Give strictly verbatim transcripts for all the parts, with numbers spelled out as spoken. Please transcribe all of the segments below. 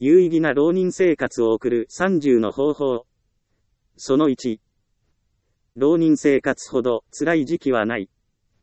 有意義な浪人生活を送るさんじゅうの方法。そのいち。浪人生活ほど辛い時期はない。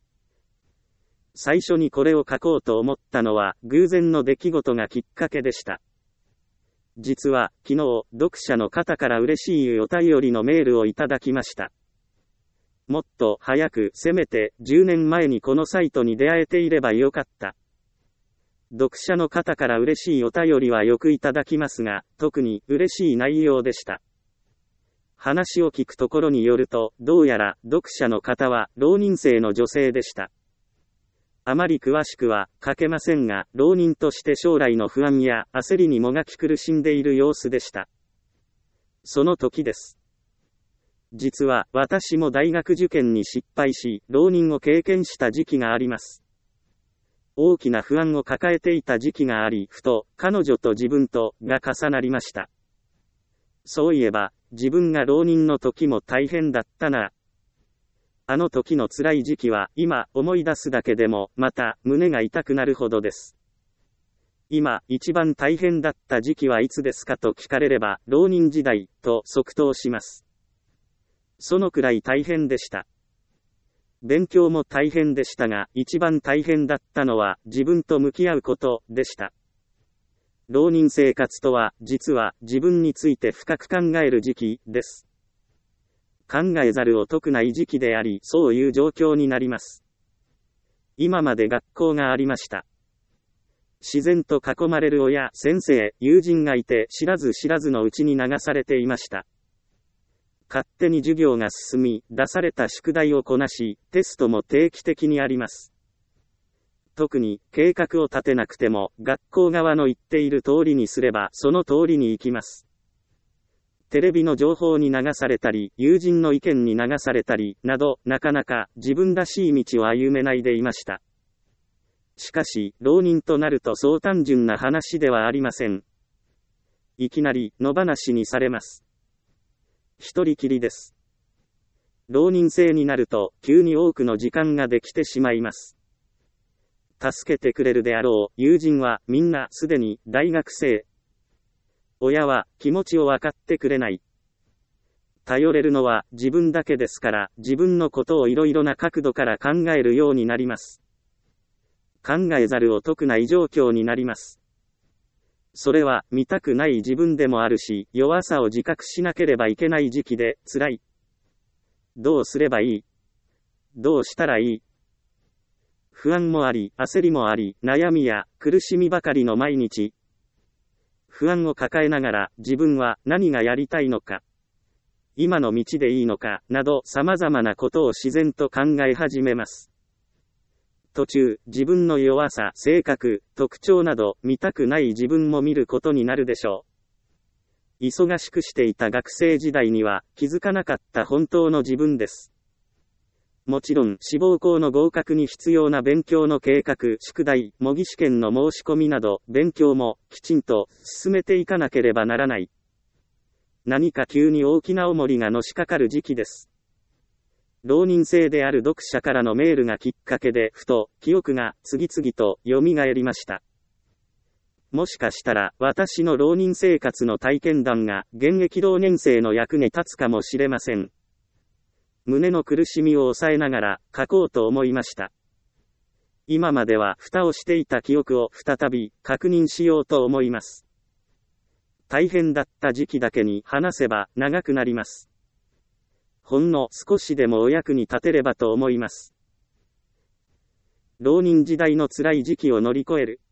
最初にこれを書こうと思ったのは偶然の出来事がきっかけでした。実は昨日読者の方から嬉しいお便りのメールをいただきました。もっと早く、せめてじゅうねんまえにこのサイトに出会えていればよかった。読者の方から嬉しいお便りはよくいただきますが、特に嬉しい内容でした。話を聞くところによると、どうやら読者の方は浪人生の女性でした。あまり詳しくは書けませんが、浪人として将来の不安や焦りにもがき苦しんでいる様子でした。その時です。実は私も大学受験に失敗し、浪人を経験した時期があります。大きな不安を抱えていた時期があり、ふと彼女と自分とが重なりました。そういえば、自分が浪人の時も大変だったな。あの時の辛い時期は今思い出すだけでもまた胸が痛くなるほどです。今一番大変だった時期はいつですかと聞かれれば浪人時代と即答します。そのくらい大変でした。勉強も大変でしたが、一番大変だったのは自分と向き合うことでした。浪人生活とは、実は自分について深く考える時期です。考えざるを得ない時期であり、そういう状況になります。今まで学校がありました。自然と囲まれる親、先生、友人がいて、知らず知らずのうちに流されていました。勝手に授業が進み、出された宿題をこなし、テストも定期的にあります。特に、計画を立てなくても、学校側の言っている通りにすれば、その通りに行きます。テレビの情報に流されたり、友人の意見に流されたり、など、なかなか自分らしい道を歩めないでいました。しかし、浪人となるとそう単純な話ではありません。いきなり、野放しにされます。一人きりです。浪人生になると、急に多くの時間ができてしまいます。助けてくれるであろう友人はみんなすでに大学生。親は気持ちを分かってくれない。頼れるのは自分だけですから、自分のことをいろいろな角度から考えるようになります。考えざるを得ない状況になります。それは見たくない自分でもあるし、弱さを自覚しなければいけない時期で辛い。どうすればいい？どうしたらいい？不安もあり、焦りもあり、悩みや苦しみばかりの毎日。不安を抱えながら自分は何がやりたいのか、今の道でいいのか、など様々なことを自然と考え始めます。途中、自分の弱さ、性格、特徴など見たくない自分も見ることになるでしょう。忙しくしていた学生時代には気づかなかった本当の自分です。もちろん志望校の合格に必要な勉強の計画、宿題、模擬試験の申し込みなど勉強もきちんと進めていかなければならない。何か急に大きな重りがのしかかる時期です。浪人生である読者からのメールがきっかけでふと記憶が次々と蘇りました。もしかしたら私の浪人生活の体験談が現役浪年生の役に立つかもしれません。胸の苦しみを抑えながら書こうと思いました。今までは蓋をしていた記憶を再び確認しようと思います。大変だった時期だけに話せば長くなります。ほんの少しでもお役に立てればと思います。浪人時代の辛い時期を乗り越える。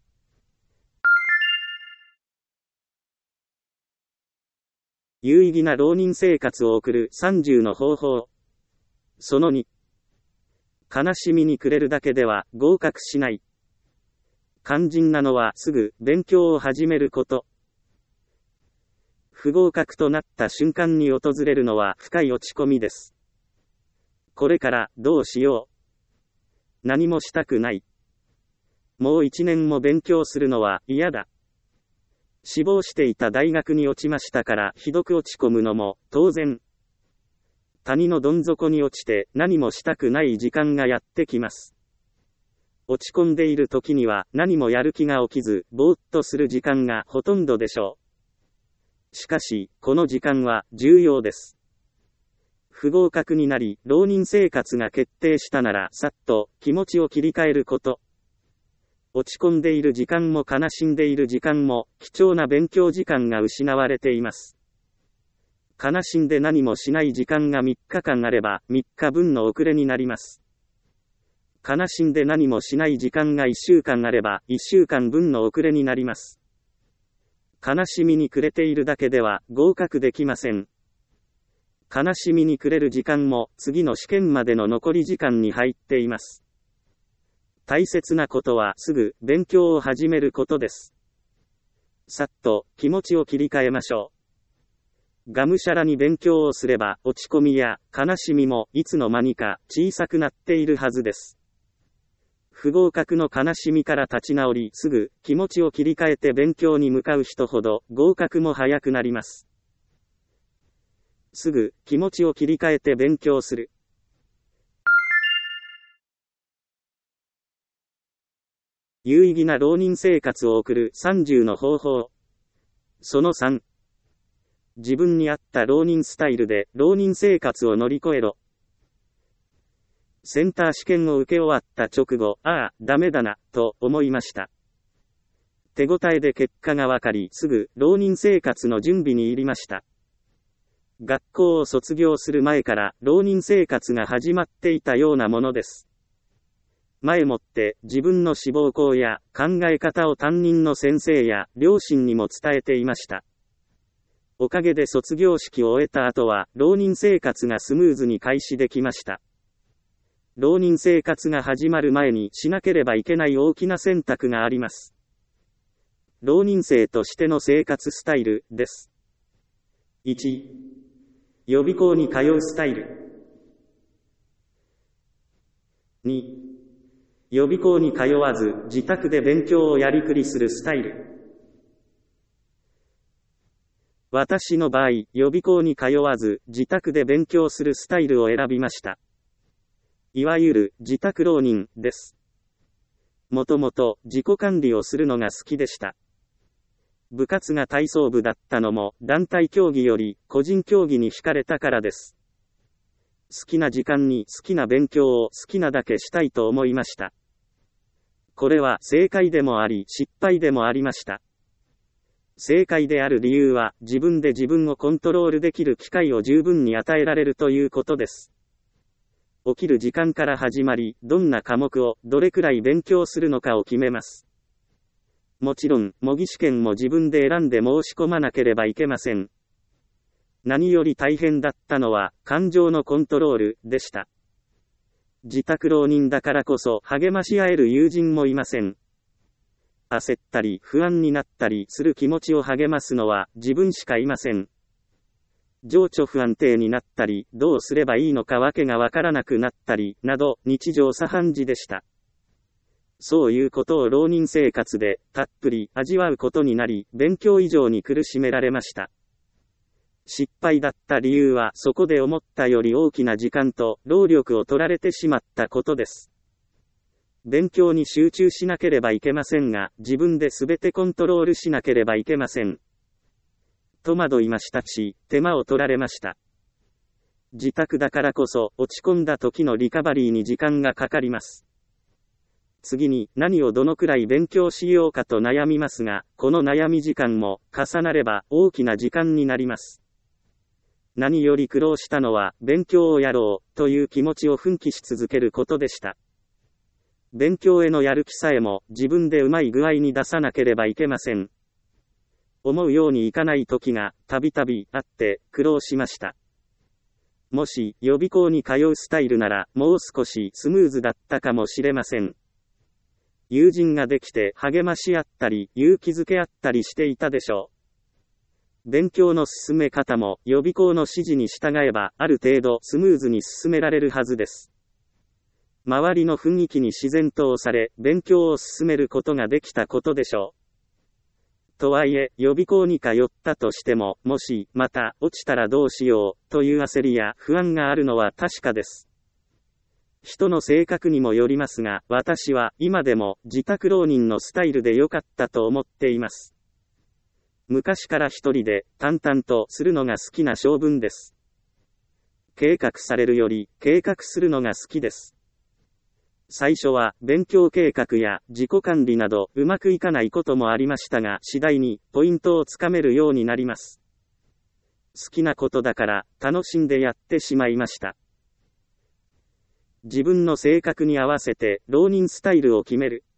有意義な浪人生活を送るさんじゅうの方法。そのに。悲しみに暮れるだけでは合格しない。肝心なのはすぐ勉強を始めること。不合格となった瞬間に訪れるのは深い落ち込みです。これからどうしよう。何もしたくない。もう一年も勉強するのは嫌だ。志望していた大学に落ちましたからひどく落ち込むのも当然。谷のどん底に落ちて何もしたくない時間がやってきます。 落ち込んでいる時には何もやる気が起きず、ぼーっとする時間がほとんどでしょう。しかし、この時間は重要です。不合格になり、浪人生活が決定したなら、さっと気持ちを切り替えること。落ち込んでいる時間も悲しんでいる時間も、貴重な勉強時間が失われています。悲しんで何もしない時間がみっかかんあれば、みっかぶんの遅れになります。悲しんで何もしない時間がいっしゅうかんあれば、いっしゅうかんぶんの遅れになります。悲しみに暮れているだけでは合格できません。悲しみに暮れる時間も次の試験までの残り時間に入っています。大切なことはすぐ勉強を始めることです。さっと気持ちを切り替えましょう。がむしゃらに勉強をすれば落ち込みや悲しみもいつの間にか小さくなっているはずです。不合格の悲しみから立ち直り、すぐ気持ちを切り替えて勉強に向かう人ほど合格も早くなります。すぐ気持ちを切り替えて勉強する。有意義な浪人生活を送るさんじゅうの方法。そのさん。自分に合った浪人スタイルで浪人生活を乗り越えろ。センター試験を受け終わった直後、ああ、ダメだな、と思いました。手応えで結果がわかり、すぐ浪人生活の準備に入りました。学校を卒業する前から浪人生活が始まっていたようなものです。前もって自分の志望校や考え方を担任の先生や両親にも伝えていました。おかげで卒業式を終えた後は浪人生活がスムーズに開始できました。浪人生活が始まる前にしなければいけない大きな選択があります。浪人生としての生活スタイルです。いち. 予備校に通うスタイル。に. 予備校に通わず自宅で勉強をやりくりするスタイル。私の場合、予備校に通わず自宅で勉強するスタイルを選びました。いわゆる自宅浪人です。もともと自己管理をするのが好きでした。部活が体操部だったのも団体競技より個人競技に惹かれたからです。好きな時間に好きな勉強を好きなだけしたいと思いました。これは正解でもあり失敗でもありました。正解である理由は自分で自分をコントロールできる機会を十分に与えられるということです。起きる時間から始まり、どんな科目をどれくらい勉強するのかを決めます。もちろん、模擬試験も自分で選んで申し込まなければいけません。何より大変だったのは、感情のコントロールでした。自宅浪人だからこそ励まし合える友人もいません。焦ったり不安になったりする気持ちを励ますのは自分しかいません。情緒不安定になったり、どうすればいいのかわけがわからなくなったり、など、日常茶飯事でした。そういうことを浪人生活で、たっぷり味わうことになり、勉強以上に苦しめられました。失敗だった理由は、そこで思ったより大きな時間と、労力を取られてしまったことです。勉強に集中しなければいけませんが、自分で全てコントロールしなければいけません。戸惑いましたし、手間を取られました。自宅だからこそ、落ち込んだ時のリカバリーに時間がかかります。次に、何をどのくらい勉強しようかと悩みますが、この悩み時間も、重なれば、大きな時間になります。何より苦労したのは、勉強をやろう、という気持ちを奮起し続けることでした。勉強へのやる気さえも、自分でうまい具合に出さなければいけません。思うようにいかない時がたびたびあって苦労しました。もし予備校に通うスタイルならもう少しスムーズだったかもしれません。友人ができて励まし合ったり勇気づけ合ったりしていたでしょう。勉強の進め方も予備校の指示に従えばある程度スムーズに進められるはずです。周りの雰囲気に自然と押され勉強を進めることができたことでしょう。とはいえ、予備校に通ったとしても、もし、また、落ちたらどうしよう、という焦りや不安があるのは確かです。 人の性格にもよりますが、私は今でも自宅浪人のスタイルで良かったと思っています。昔から一人で淡々とするのが好きな性分です。計画されるより計画するのが好きです。最初は勉強計画や自己管理などうまくいかないこともありましたが、次第にポイントをつかめるようになります。好きなことだから楽しんでやってしまいました。自分の性格に合わせて浪人スタイルを決める。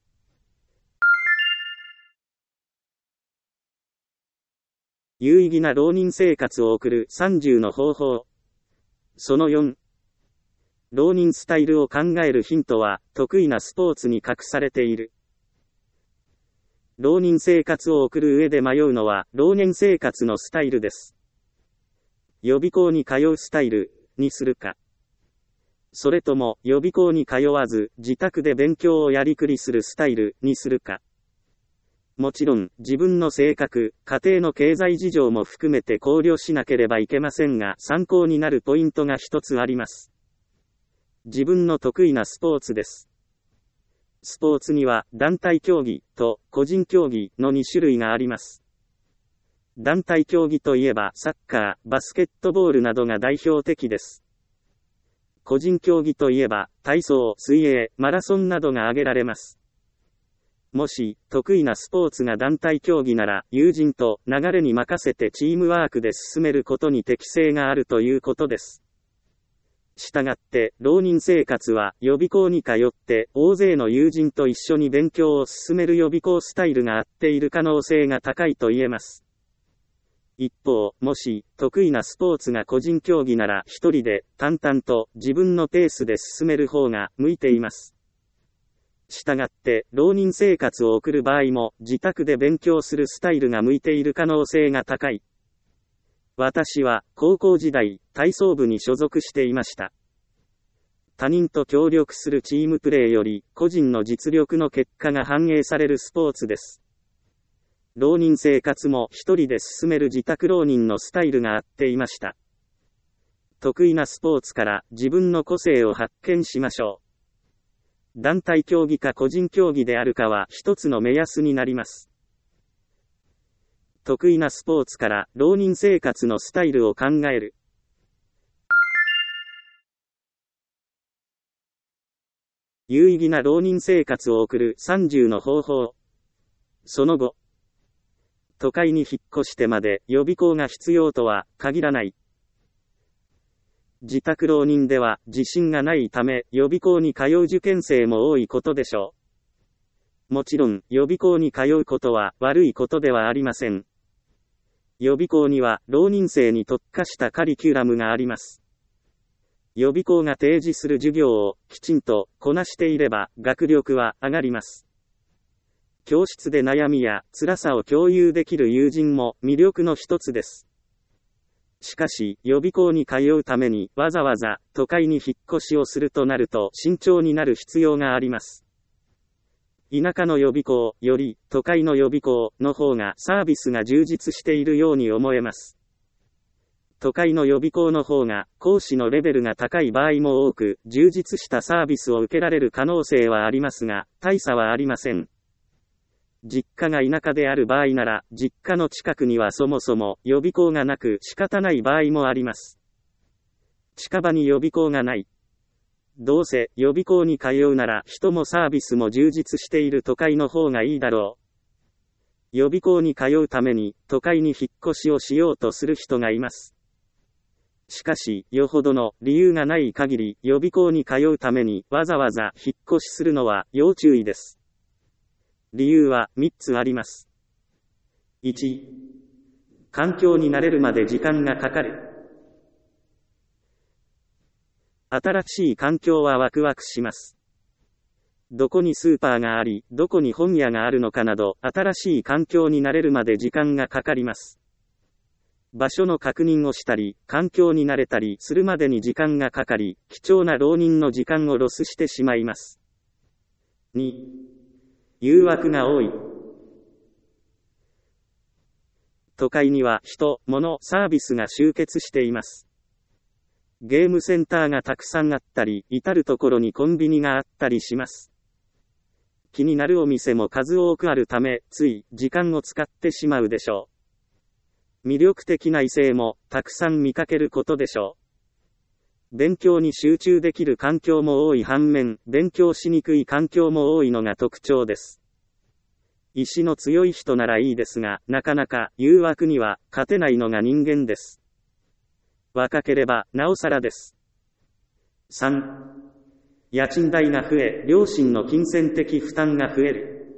有意義な浪人生活を送るさんじゅうの方法。そのよん。浪人スタイルを考えるヒントは、得意なスポーツに隠されている。浪人生活を送る上で迷うのは、浪人生活のスタイルです。予備校に通うスタイルにするか。それとも予備校に通わず、自宅で勉強をやりくりするスタイルにするか。もちろん、自分の性格、家庭の経済事情も含めて考慮しなければいけませんが、参考になるポイントが一つあります。自分の得意なスポーツです。スポーツには団体競技と個人競技のに種類があります。団体競技といえばサッカー、バスケットボールなどが代表的です。個人競技といえば体操、水泳、マラソンなどが挙げられます。もし得意なスポーツが団体競技なら、友人と流れに任せてチームワークで進めることに適性があるということです。したがって、浪人生活は予備校に通って大勢の友人と一緒に勉強を進める予備校スタイルが合っている可能性が高いと言えます。一方、もし得意なスポーツが個人競技なら一人で淡々と自分のペースで進める方が向いています。したがって、浪人生活を送る場合も自宅で勉強するスタイルが向いている可能性が高い。私は高校時代、体操部に所属していました。他人と協力するチームプレーより個人の実力の結果が反映されるスポーツです。浪人生活も一人で進める自宅浪人のスタイルが合っていました。得意なスポーツから自分の個性を発見しましょう。団体競技か個人競技であるかは一つの目安になります。得意なスポーツから浪人生活のスタイルを考える。有意義な浪人生活を送るさんじゅうの方法。その後、都会に引っ越してまで予備校が必要とは限らない。自宅浪人では自信がないため予備校に通う受験生も多いことでしょう。もちろん予備校に通うことは悪いことではありません。予備校には浪人生に特化したカリキュラムがあります。予備校が提示する授業をきちんとこなしていれば学力は上がります。教室で悩みや辛さを共有できる友人も魅力の一つです。しかし、予備校に通うためにわざわざ都会に引っ越しをするとなると慎重になる必要があります。田舎の予備校より都会の予備校の方がサービスが充実しているように思えます。都会の予備校の方が講師のレベルが高い場合も多く、充実したサービスを受けられる可能性はありますが、大差はありません。実家が田舎である場合なら、実家の近くにはそもそも予備校がなく仕方ない場合もあります。近場に予備校がない。どうせ予備校に通うなら人もサービスも充実している都会の方がいいだろう。予備校に通うために都会に引っ越しをしようとする人がいます。しかし、よほどの理由がない限り予備校に通うためにわざわざ引っ越しするのは要注意です。理由はみっつあります。いち、環境に慣れるまで時間がかかる。新しい環境はワクワクします。どこにスーパーがあり、どこに本屋があるのかなど、新しい環境に慣れるまで時間がかかります。場所の確認をしたり、環境に慣れたりするまでに時間がかかり、貴重な浪人の時間をロスしてしまいます。に、誘惑が多い。都会には人、物、サービスが集結しています。 ゲームセンターがたくさんあったり、至るところにコンビニがあったりします。気になるお店も数多くあるため、つい時間を使ってしまうでしょう。魅力的な異性もたくさん見かけることでしょう。勉強に集中できる環境も多い反面、勉強しにくい環境も多いのが特徴です。意志の強い人ならいいですが、なかなか誘惑には勝てないのが人間です。若ければなおさらです。さん. 家賃代が増え、両親の金銭的負担が増える。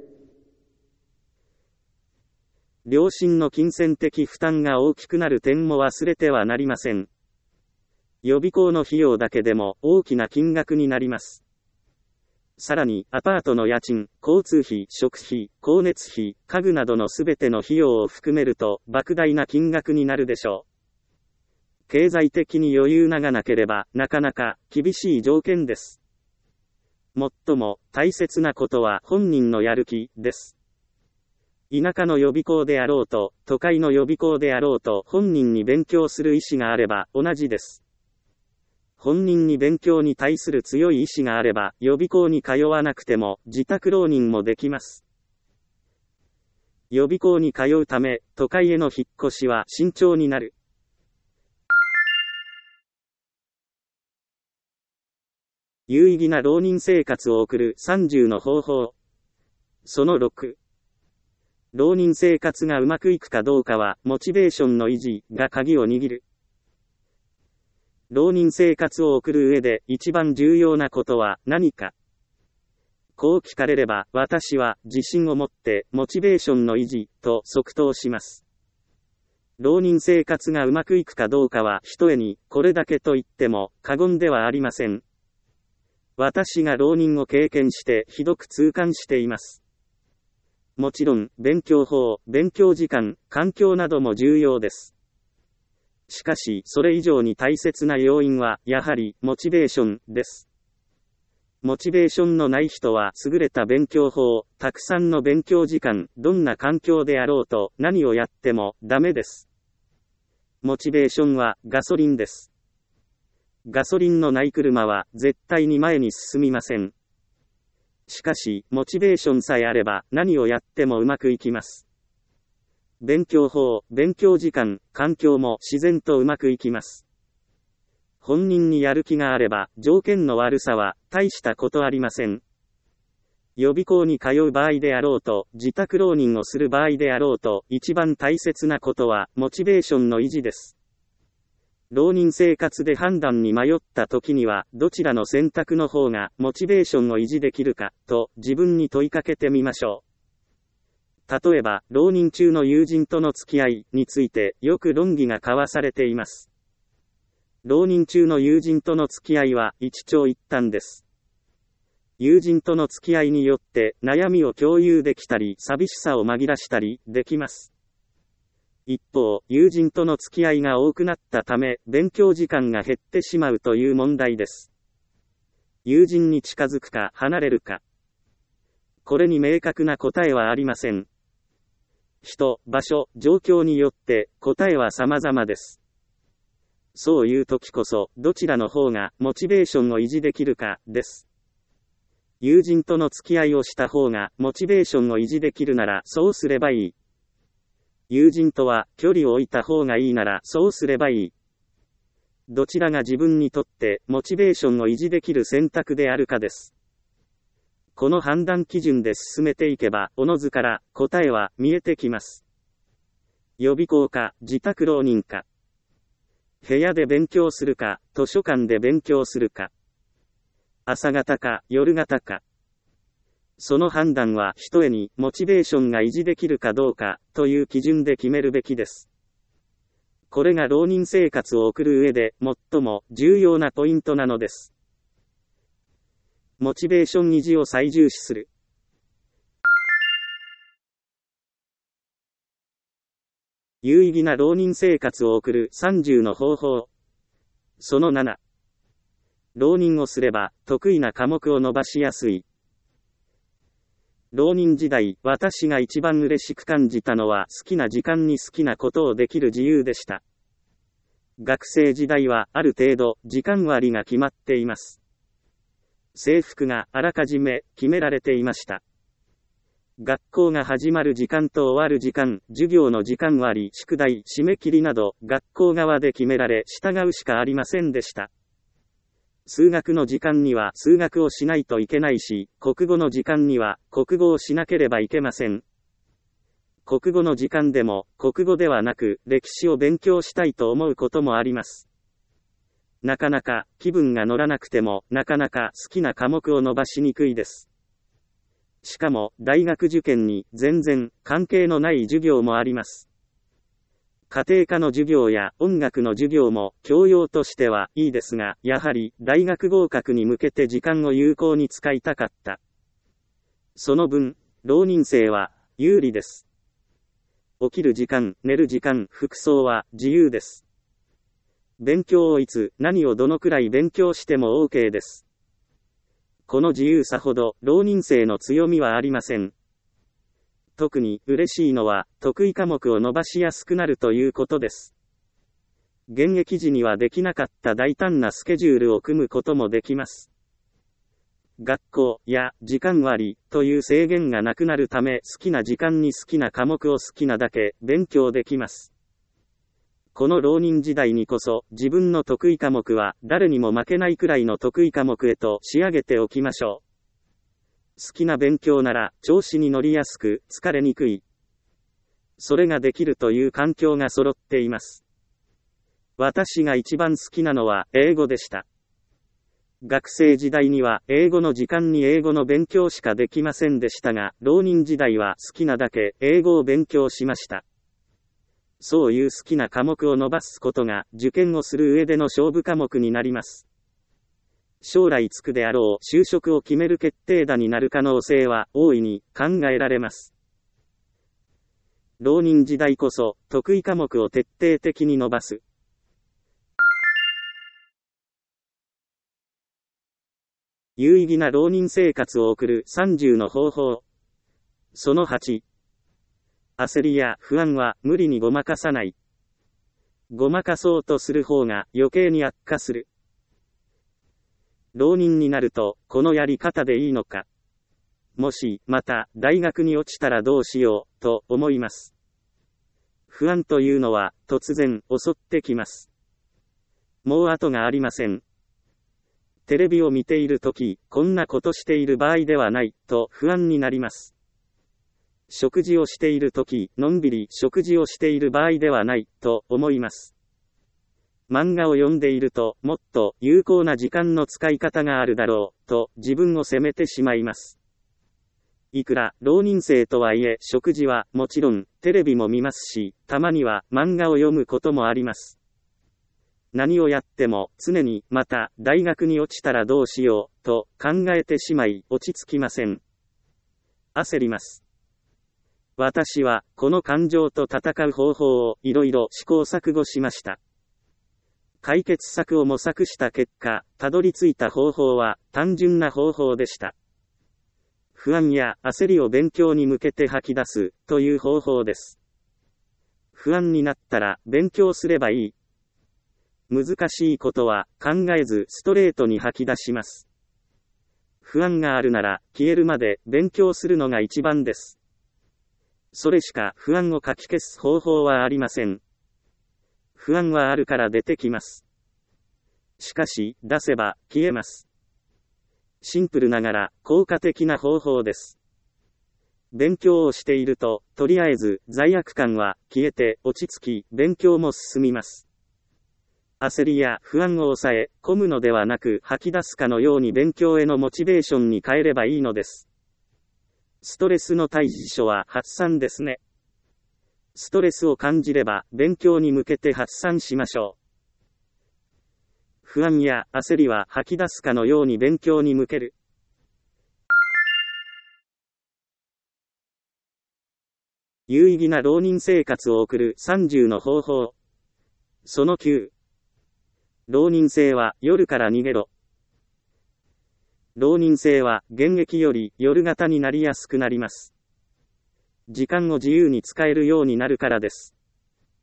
両親の金銭的負担が大きくなる点も忘れてはなりません。予備校の費用だけでも大きな金額になります。さらに、アパートの家賃、交通費、食費、光熱費、家具などのすべての費用を含めると、莫大な金額になるでしょう。経済的に余裕がなければ、なかなか厳しい条件です。最も大切なことは本人のやる気です。田舎の予備校であろうと、都会の予備校であろうと、本人に勉強する意思があれば同じです。本人に勉強に対する強い意志があれば、予備校に通わなくても自宅浪人もできます。予備校に通うため、都会への引っ越しは慎重になる。有意義な浪人生活を送るさんじゅうの方法。そのろく。浪人生活がうまくいくかどうかは、モチベーションの維持が鍵を握る。浪人生活を送る上で一番重要なことは何か。こう聞かれれば、私は自信を持ってモチベーションの維持と即答します。浪人生活がうまくいくかどうかはひとえにこれだけと言っても過言ではありません。私が浪人を経験してひどく痛感しています。もちろん、勉強法、勉強時間、環境なども重要です。しかし、それ以上に大切な要因は、やはり、モチベーションです。モチベーションのない人は、優れた勉強法、たくさんの勉強時間、どんな環境であろうと、何をやっても、ダメです。モチベーションは、ガソリンです。ガソリンのない車は絶対に前に進みません。しかし、モチベーションさえあれば何をやってもうまくいきます。勉強法、勉強時間、環境も自然とうまくいきます。本人にやる気があれば、条件の悪さは大したことありません。予備校に通う場合であろうと、自宅浪人をする場合であろうと、一番大切なことはモチベーションの維持です。浪人生活で判断に迷った時には、どちらの選択の方がモチベーションを維持できるか、と自分に問いかけてみましょう。例えば、浪人中の友人との付き合いについてよく論議が交わされています。浪人中の友人との付き合いは一長一短です。友人との付き合いによって悩みを共有できたり、寂しさを紛らしたりできます。一方、友人との付き合いが多くなったため、勉強時間が減ってしまうという問題です。友人に近づくか離れるか。これに明確な答えはありません。人、場所、状況によって答えは様々です。そういう時こそ、どちらの方がモチベーションを維持できるかです。友人との付き合いをした方がモチベーションを維持できるならそうすればいい。友人とは距離を置いた方がいいならそうすればいい。どちらが自分にとってモチベーションを維持できる選択であるかです。この判断基準で進めていけば、おのずから答えは見えてきます。予備校か、自宅浪人か。部屋で勉強するか、図書館で勉強するか。朝方か、夜方か。その判断はひとえにモチベーションが維持できるかどうかという基準で決めるべきです。これが浪人生活を送る上で最も重要なポイントなのです。モチベーション維持を最重視する。有意義な浪人生活を送るさんじゅうの方法。そのなな。浪人をすれば得意な科目を伸ばしやすい。浪人時代、私が一番嬉しく感じたのは好きな時間に好きなことをできる自由でした。 学生時代はある程度時間割が決まっています。制服があらかじめ決められていました。学校が始まる時間と終わる時間、授業の時間割、宿題、締め切りなど、学校側で決められ従うしかありませんでした。数学の時間には数学をしないといけないし、国語の時間には国語をしなければいけません。国語の時間でも、国語ではなく、歴史を勉強したいと思うこともあります。なかなか、気分が乗らなくても、なかなか好きな科目を伸ばしにくいです。しかも、大学受験に全然関係のない授業もあります。家庭科の授業や音楽の授業も教養としてはいいですが、やはり大学合格に向けて時間を有効に使いたかった。その分、浪人生は有利です。起きる時間、寝る時間、服装は自由です。勉強をいつ、何をどのくらい勉強しても OK です。この自由さほど浪人生の強みはありません。特に嬉しいのは得意科目を伸ばしやすくなるということです。現役時にはできなかった大胆なスケジュールを組むこともできます。学校や時間割という制限がなくなるため、好きな時間に好きな科目を好きなだけ勉強できます。この浪人時代にこそ自分の得意科目は誰にも負けないくらいの得意科目へと仕上げておきましょう。好きな勉強なら調子に乗りやすく疲れにくい。それができるという環境が揃っています。私が一番好きなのは英語でした。学生時代には英語の時間に英語の勉強しかできませんでしたが、浪人時代は好きなだけ英語を勉強しました。そういう好きな科目を伸ばすことが受験をする上での勝負科目になります。将来つくであろう就職を決める決定打になる可能性は大いに考えられます。浪人時代こそ得意科目を徹底的に伸ばす。有意義な浪人生活を送るさんじゅうの方法。そのはち。焦りや不安は無理にごまかさない。ごまかそうとする方が余計に悪化する。浪人になると、このやり方でいいのか。もし、また、大学に落ちたらどうしよう、と思います。不安というのは、突然、襲ってきます。もう後がありません。テレビを見ているとき、こんなことしている場合ではない、と不安になります。食事をしているとき、のんびり食事をしている場合ではない、と思います。漫画を読んでいると、もっと有効な時間の使い方があるだろう、と自分を責めてしまいます。いくら浪人生とはいえ、食事はもちろん、テレビも見ますし、たまには漫画を読むこともあります。何をやっても、常に、また、大学に落ちたらどうしよう、と考えてしまい、落ち着きません。焦ります。私は、この感情と戦う方法をいろいろ試行錯誤しました。解決策を模索した結果、たどり着いた方法は単純な方法でした。不安や焦りを勉強に向けて吐き出すという方法です。不安になったら勉強すればいい。難しいことは考えずストレートに吐き出します。不安があるなら消えるまで勉強するのが一番です。それしか不安をかき消す方法はありません。不安はあるから出てきます。しかし、出せば消えます。シンプルながら効果的な方法です。勉強をしていると、とりあえず罪悪感は消えて落ち着き、勉強も進みます。焦りや不安を抑え込むのではなく吐き出すかのように勉強へのモチベーションに変えればいいのです。ストレスの対処書は発散ですね。ストレスを感じれば勉強に向けて発散しましょう。不安や焦りは吐き出すかのように勉強に向ける。有意義な浪人生活を送るさんじゅうの方法。そのきゅう。浪人生は夜から逃げろ。浪人生は現役より夜型になりやすくなります。時間を自由に使えるようになるからです。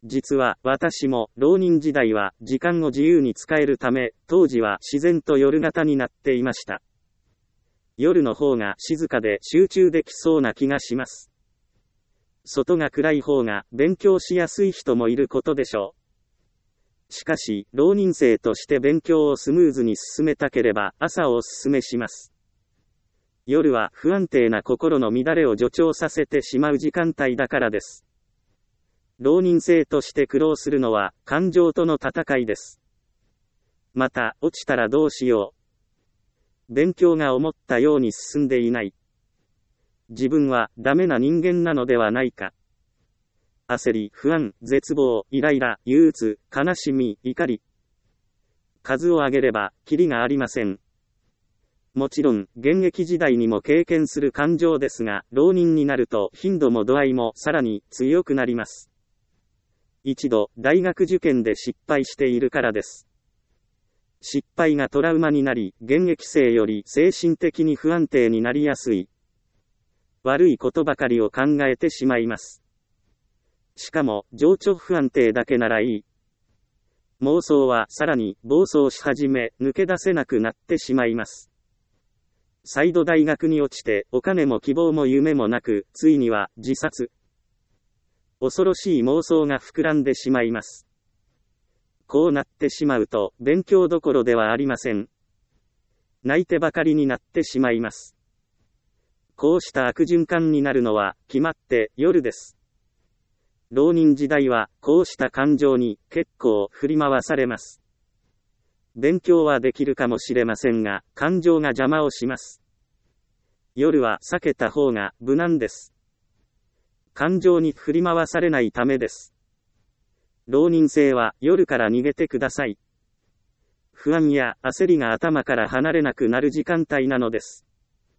実は私も浪人時代は時間を自由に使えるため、当時は自然と夜型になっていました。夜の方が静かで集中できそうな気がします。外が暗い方が勉強しやすい人もいることでしょう。しかし、浪人生として勉強をスムーズに進めたければ朝をお勧めします。夜は不安定な心の乱れを助長させてしまう時間帯だからです。浪人生として苦労するのは感情との戦いです。また、落ちたらどうしよう。勉強が思ったように進んでいない。自分はダメな人間なのではないか。焦り、不安、絶望、イライラ、憂鬱、悲しみ、怒り。数を挙げれば、キリがありません。もちろん、現役時代にも経験する感情ですが、浪人になると頻度も度合いもさらに強くなります。一度、大学受験で失敗しているからです。失敗がトラウマになり、現役生より精神的に不安定になりやすい。悪いことばかりを考えてしまいます。しかも、情緒不安定だけならいい。妄想はさらに暴走し始め、抜け出せなくなってしまいます。再度大学に落ちて、お金も希望も夢もなく、ついには自殺。恐ろしい妄想が膨らんでしまいます。こうなってしまうと、勉強どころではありません。泣いてばかりになってしまいます。こうした悪循環になるのは、決まって夜です。浪人時代は、こうした感情に結構振り回されます。勉強はできるかもしれませんが、感情が邪魔をします。夜は避けた方が無難です。感情に振り回されないためです。浪人生は夜から逃げてください。不安や焦りが頭から離れなくなる時間帯なのです。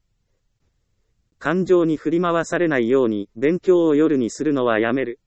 感情に振り回されないように勉強を夜にするのはやめる。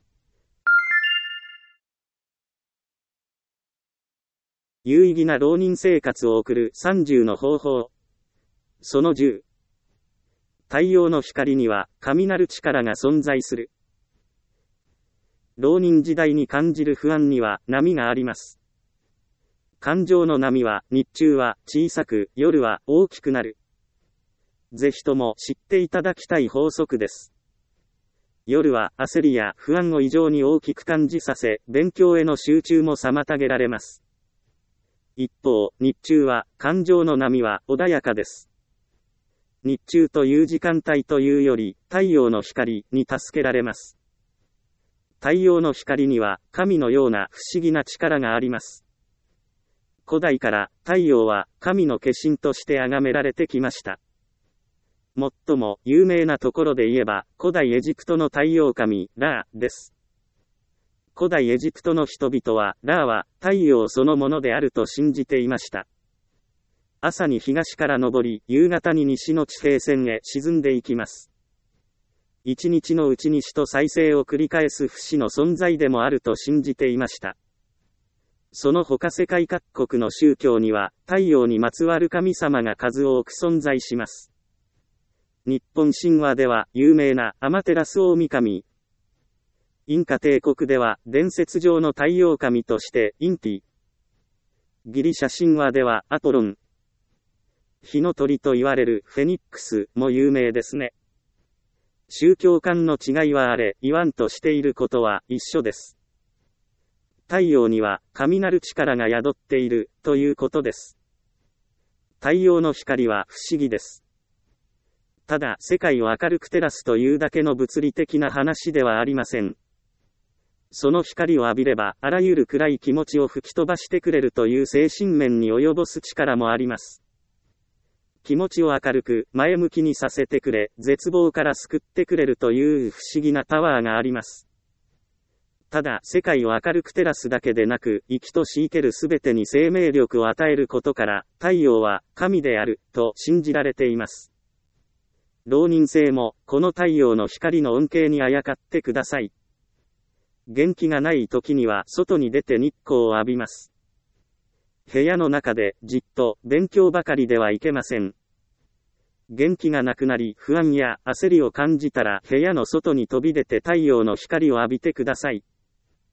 有意義な浪人生活を送るさんじゅうの方法。そのじゅう。太陽の光には神なる力が存在する。浪人時代に感じる不安には波があります。感情の波は日中は小さく、夜は大きくなる。ぜひとも知っていただきたい法則です。夜は焦りや不安を異常に大きく感じさせ、勉強への集中も妨げられます。一方、日中は感情の波は穏やかです。日中という時間帯というより、太陽の光に助けられます。太陽の光には、神のような不思議な力があります。古代から、太陽は神の化身として崇められてきました。最も有名なところで言えば、古代エジプトの太陽神、ラーです。古代エジプトの人々は、ラーは太陽そのものであると信じていました。朝に東から昇り、夕方に西の地平線へ沈んでいきます。一日のうちに死と再生を繰り返す不死の存在でもあると信じていました。その他世界各国の宗教には、太陽にまつわる神様が数多く存在します。日本神話では有名なアマテラス大神。インカ帝国では伝説上の太陽神としてインティ。ギリシャ神話ではアポロン。火の鳥と言われるフェニックスも有名ですね。宗教間の違いはあれ、言わんとしていることは一緒です。太陽には神なる力が宿っているということです。太陽の光は不思議です。ただ世界を明るく照らすというだけの物理的な話ではありません。その光を浴びればあらゆる暗い気持ちを吹き飛ばしてくれるという精神面に及ぼす力もあります。気持ちを明るく、前向きにさせてくれ、絶望から救ってくれるという不思議なパワーがあります。ただ、世界を明るく照らすだけでなく、生きとし生けるすべてに生命力を与えることから、太陽は神である、と信じられています。浪人生も、この太陽の光の恩恵にあやかってください。元気がない時には、外に出て日光を浴びます。部屋の中でじっと勉強ばかりではいけません。元気がなくなり不安や焦りを感じたら部屋の外に飛び出て太陽の光を浴びてください。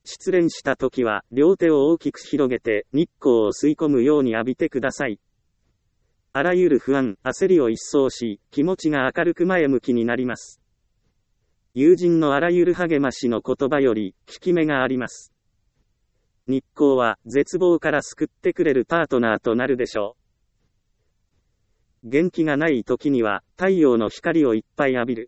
失恋した時は、両手を大きく広げて、日光を吸い込むように浴びてください。あらゆる不安、焦りを一掃し、気持ちが明るく前向きになります。友人のあらゆる励ましの言葉より、効き目があります。日光は、絶望から救ってくれるパートナーとなるでしょう。元気がない時には、太陽の光をいっぱい浴びる。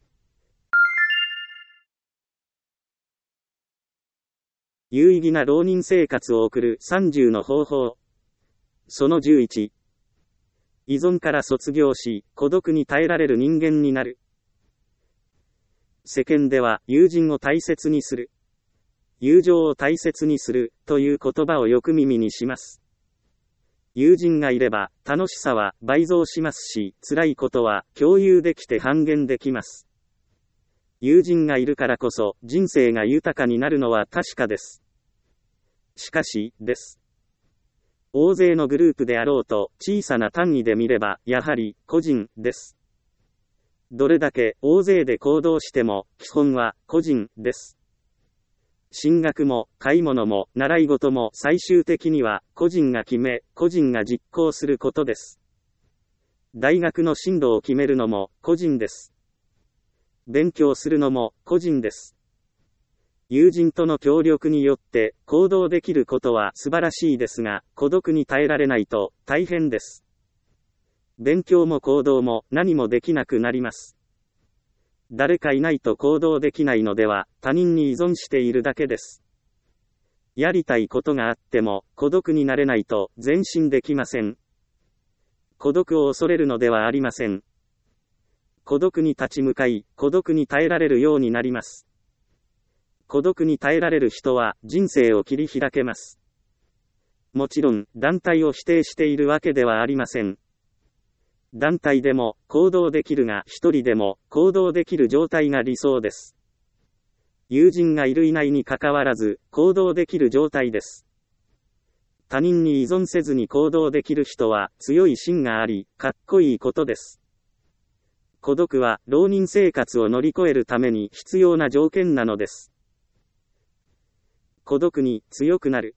有意義な浪人生活を送るさんじゅうの方法。そのじゅういち。依存から卒業し、孤独に耐えられる人間になる。世間では、友人を大切にする。友情を大切にする、という言葉をよく耳にします。友人がいれば、楽しさは倍増しますし、辛いことは共有できて半減できます。友人がいるからこそ、人生が豊かになるのは確かです。しかし、です。大勢のグループであろうと、小さな単位で見れば、やはり、個人、です。どれだけ大勢で行動しても、基本は、個人、です。進学も、買い物も、習い事も、最終的には、個人が決め、個人が実行することです。大学の進路を決めるのも、個人です。勉強するのも、個人です。友人との協力によって、行動できることは素晴らしいですが、孤独に耐えられないと、大変です。勉強も行動も、何もできなくなります。誰かいないと行動できないのでは、他人に依存しているだけです。やりたいことがあっても、孤独になれないと、前進できません。孤独を恐れるのではありません。孤独に立ち向かい、孤独に耐えられるようになります。孤独に耐えられる人は、人生を切り開けます。もちろん、団体を否定しているわけではありません。団体でも、行動できるが、一人でも、行動できる状態が理想です。友人がいるいないにかかわらず、行動できる状態です。他人に依存せずに行動できる人は、強い芯があり、かっこいいことです。孤独は、浪人生活を乗り越えるために必要な条件なのです。孤独に強くなる。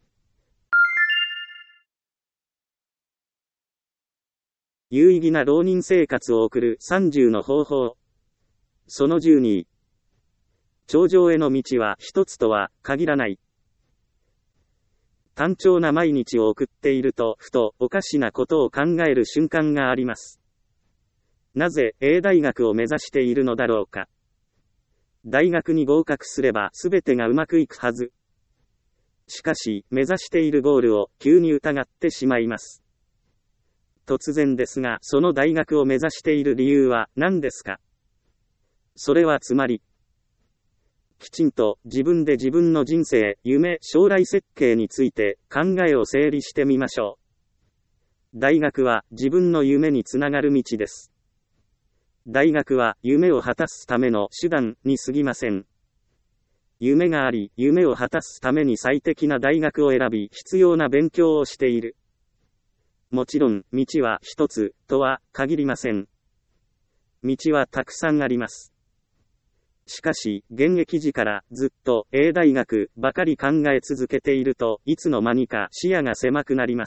有意義な浪人生活を送るさんじゅうの方法。そのじゅうに。頂上への道は一つとは限らない。単調な毎日を送っていると、ふとおかしなことを考える瞬間があります。なぜ A 大学を目指しているのだろうか。大学に合格すれば全てがうまくいくはず。しかし、目指しているゴールを急に疑ってしまいます。突然ですが、その大学を目指している理由は何ですか？それはつまり、きちんと自分で自分の人生、夢、将来設計について考えを整理してみましょう。大学は自分の夢につながる道です。大学は夢を果たすための手段に過ぎません。夢があり、夢を果たすために最適な大学を選び、必要な勉強をしている。もちろん、道は一つとは限りません。道はたくさんあります。しかし、現役時からずっと A 大学ばかり考え続けていると、いつの間にか視野が狭くなります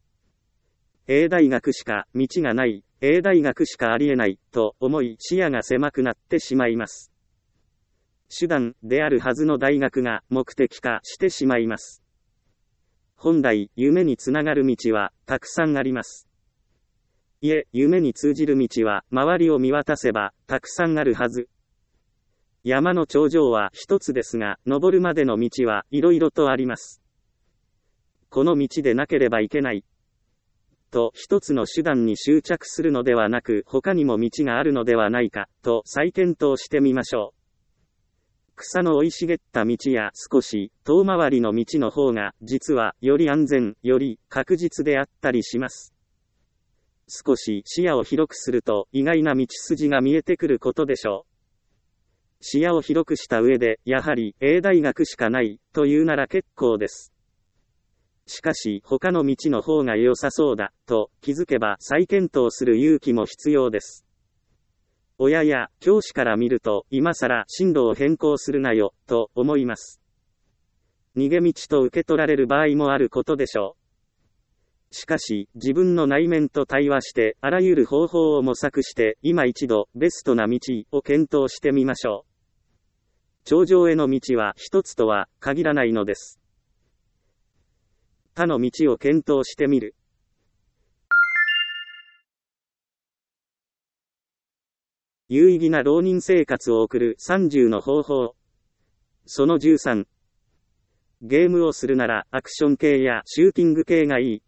。A 大学しか道がない、A 大学しかありえない、と思い視野が狭くなってしまいます。手段であるはずの大学が目的化してしまいます。本来、夢につながる道はたくさんあります。いえ、夢に通じる道は周りを見渡せばたくさんあるはず。山の頂上は一つですが、登るまでの道はいろいろとあります。この道でなければいけない。と一つの手段に執着するのではなく、他にも道があるのではないか、と再検討してみましょう。草の生い茂った道や少し遠回りの道の方が、実はより安全、より確実であったりします。少し視野を広くすると、意外な道筋が見えてくることでしょう。視野を広くした上で、やはり A 大学しかない、というなら結構です。しかし、他の道の方が良さそうだ、と気づけば再検討する勇気も必要です。親や教師から見ると、今更進路を変更するなよ、と思います。 逃げ道と受け取られる場合もあることでしょう。しかし、自分の内面と対話して、あらゆる方法を模索して、今一度、ベストな道を検討してみましょう。頂上への道は一つとは限らないのです。他の道を検討してみる。有意義な浪人生活を送るさんじゅうの方法。そのじゅうさん。ゲームをするならアクション系やシューティング系がいい。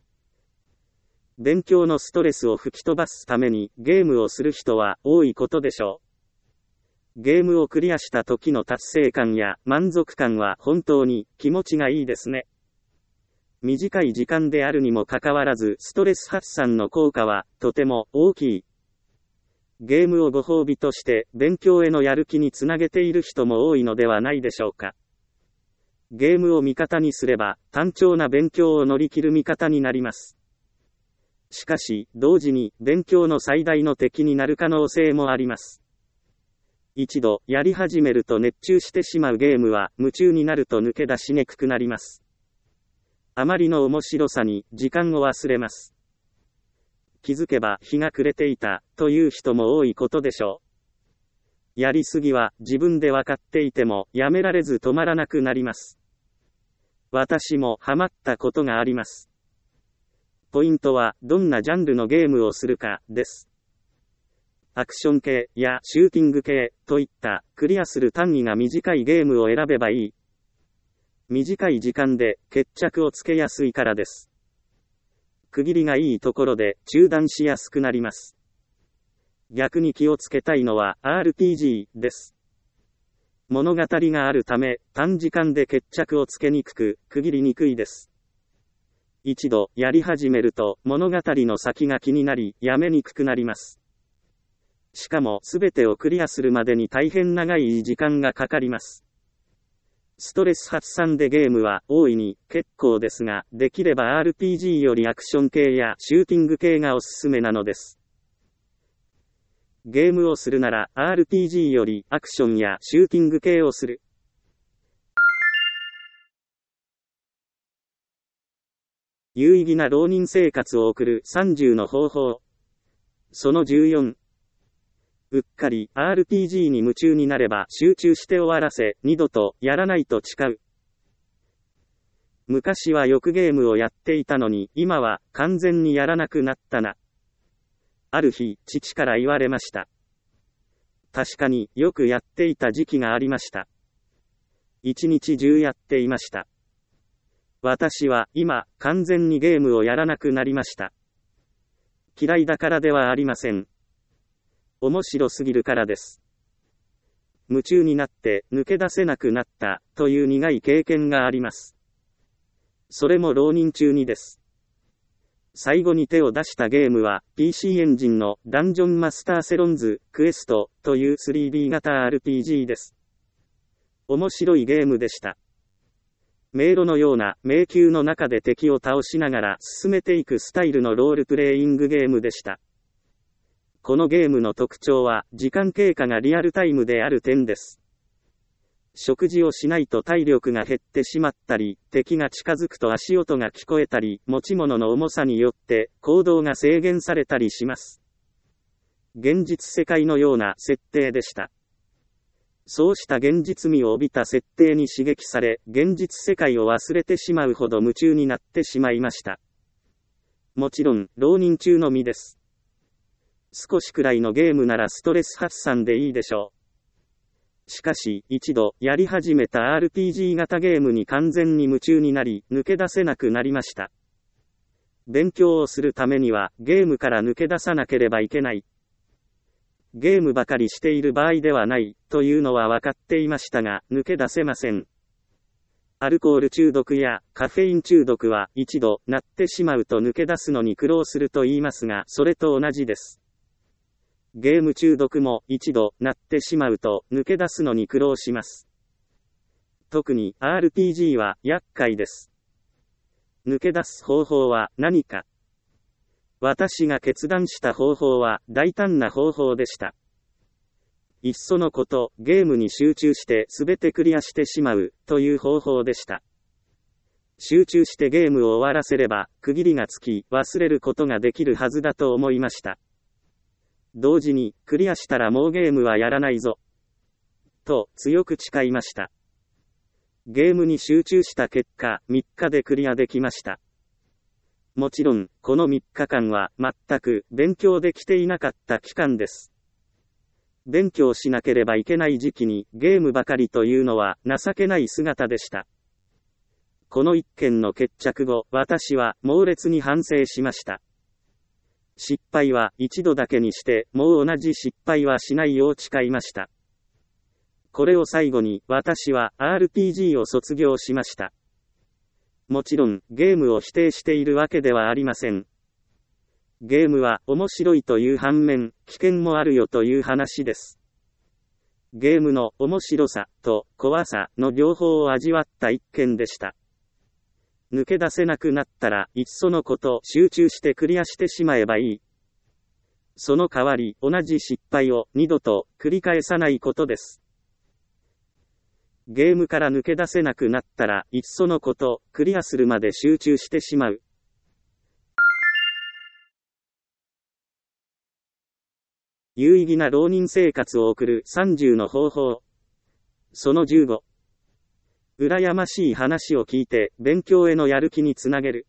勉強のストレスを吹き飛ばすためにゲームをする人は多いことでしょう。ゲームをクリアした時の達成感や満足感は本当に気持ちがいいですね。短い時間であるにもかかわらずストレス発散の効果はとても大きい。ゲームをご褒美として勉強へのやる気につなげている人も多いのではないでしょうか。ゲームを味方にすれば単調な勉強を乗り切る味方になります。しかし、同時に勉強の最大の敵になる可能性もあります。一度やり始めると熱中してしまうゲームは夢中になると抜け出しにくくなります。あまりの面白さに時間を忘れます。気づけば日が暮れていたという人も多いことでしょう。やりすぎは自分で分かっていてもやめられず止まらなくなります。私もハマったことがあります。ポイントはどんなジャンルのゲームをするかです。アクション系やシューティング系といったクリアする単位が短いゲームを選べばいい。短い時間で決着をつけやすいからです。区切りがいいところで中断しやすくなります。逆に気をつけたいのは アールピージー です。物語があるため短時間で決着をつけにくく、区切りにくいです。一度やり始めると物語の先が気になりやめにくくなります。しかもすべてをクリアするまでに大変長い時間がかかります。ストレス発散でゲームは大いに結構ですが、できれば アールピージー よりアクション系やシューティング系がおすすめなのです。ゲームをするなら アールピージー よりアクションやシューティング系をする。有意義な浪人生活を送るさんじゅうの方法。そのじゅうよん。うっかり アールピージー に夢中になれば集中して終わらせ、二度とやらないと誓う。昔はよくゲームをやっていたのに、今は完全にやらなくなったな。ある日、父から言われました。確かによくやっていた時期がありました。一日中やっていました。私は今、完全にゲームをやらなくなりました。嫌いだからではありません。面白すぎるからです。夢中になって抜け出せなくなったという苦い経験があります。それも浪人中にです。最後に手を出したゲームは ピーシー エンジンのダンジョンマスターセロンズクエストという スリーディー 型 アールピージー です。面白いゲームでした。迷路のような迷宮の中で敵を倒しながら進めていくスタイルのロールプレイングゲームでした。このゲームの特徴は時間経過がリアルタイムである点です。食事をしないと体力が減ってしまったり、敵が近づくと足音が聞こえたり、持ち物の重さによって行動が制限されたりします。現実世界のような設定でした。そうした現実味を帯びた設定に刺激され、現実世界を忘れてしまうほど夢中になってしまいました。もちろん、浪人中の身です。少しくらいのゲームならストレス発散でいいでしょう。しかし、一度やり始めた アールピージー 型ゲームに完全に夢中になり、抜け出せなくなりました。勉強をするためには、ゲームから抜け出さなければいけない。ゲームばかりしている場合ではない、というのは分かっていましたが、抜け出せません。アルコール中毒やカフェイン中毒は一度なってしまうと抜け出すのに苦労すると言いますが、それと同じです。ゲーム中毒も一度なってしまうと抜け出すのに苦労します。特に アールピージー は厄介です。抜け出す方法は何か。私が決断した方法は大胆な方法でした。 いっそのこと、ゲームに集中して全てクリアしてしまう、という方法でした。集中してゲームを終わらせれば、区切りがつき、忘れることができるはずだと思いました。同時に、クリアしたらもうゲームはやらないぞ。と、強く誓いました。ゲームに集中した結果、みっかでクリアできました。もちろん、このみっかかんは、全く、勉強できていなかった期間です。勉強しなければいけない時期に、ゲームばかりというのは、情けない姿でした。この一件の決着後、私は、猛烈に反省しました。失敗は、一度だけにして、もう同じ失敗はしないよう誓いました。これを最後に、私は、アールピージー を卒業しました。もちろん、ゲームを否定しているわけではありません。ゲームは面白いという反面、危険もあるよという話です。ゲームの面白さと怖さの両方を味わった一件でした。抜け出せなくなったら、いっそのこと集中してクリアしてしまえばいい。その代わり、同じ失敗を二度と繰り返さないことです。ゲームから抜け出せなくなったら、いっそのことクリアするまで集中してしまう。有意義な浪人生活を送るさんじゅうの方法。そのじゅうご。羨ましい話を聞いて勉強へのやる気につなげる。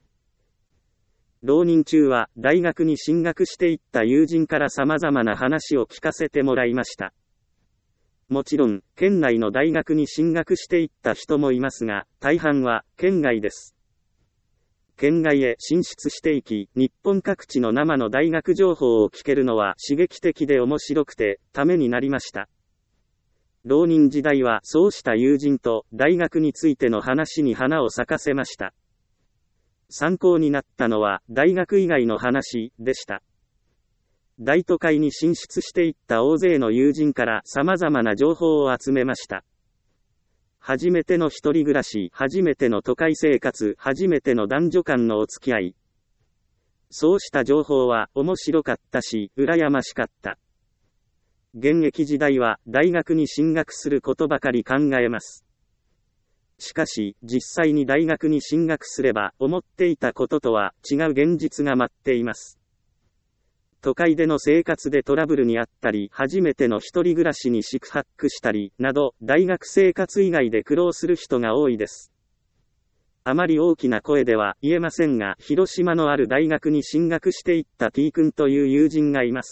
浪人中は大学に進学していった友人から様々な話を聞かせてもらいました。もちろん、県内の大学に進学していった人もいますが、大半は県外です。県外へ進出していき、日本各地の生の大学情報を聞けるのは刺激的で面白くて、ためになりました。浪人時代はそうした友人と大学についての話に花を咲かせました。参考になったのは大学以外の話でした。大都会に進出していった大勢の友人から様々な情報を集めました。初めての一人暮らし、初めての都会生活、初めての男女間のお付き合い。そうした情報は面白かったし、羨ましかった。現役時代は大学に進学することばかり考えます。しかし、実際に大学に進学すれば、思っていたこととは違う現実が待っています。都会での生活でトラブルにあったり、初めての一人暮らしに四苦八苦したり、など、大学生活以外で苦労する人が多いです。あまり大きな声では言えませんが、広島のある大学に進学していった T 君という友人がいます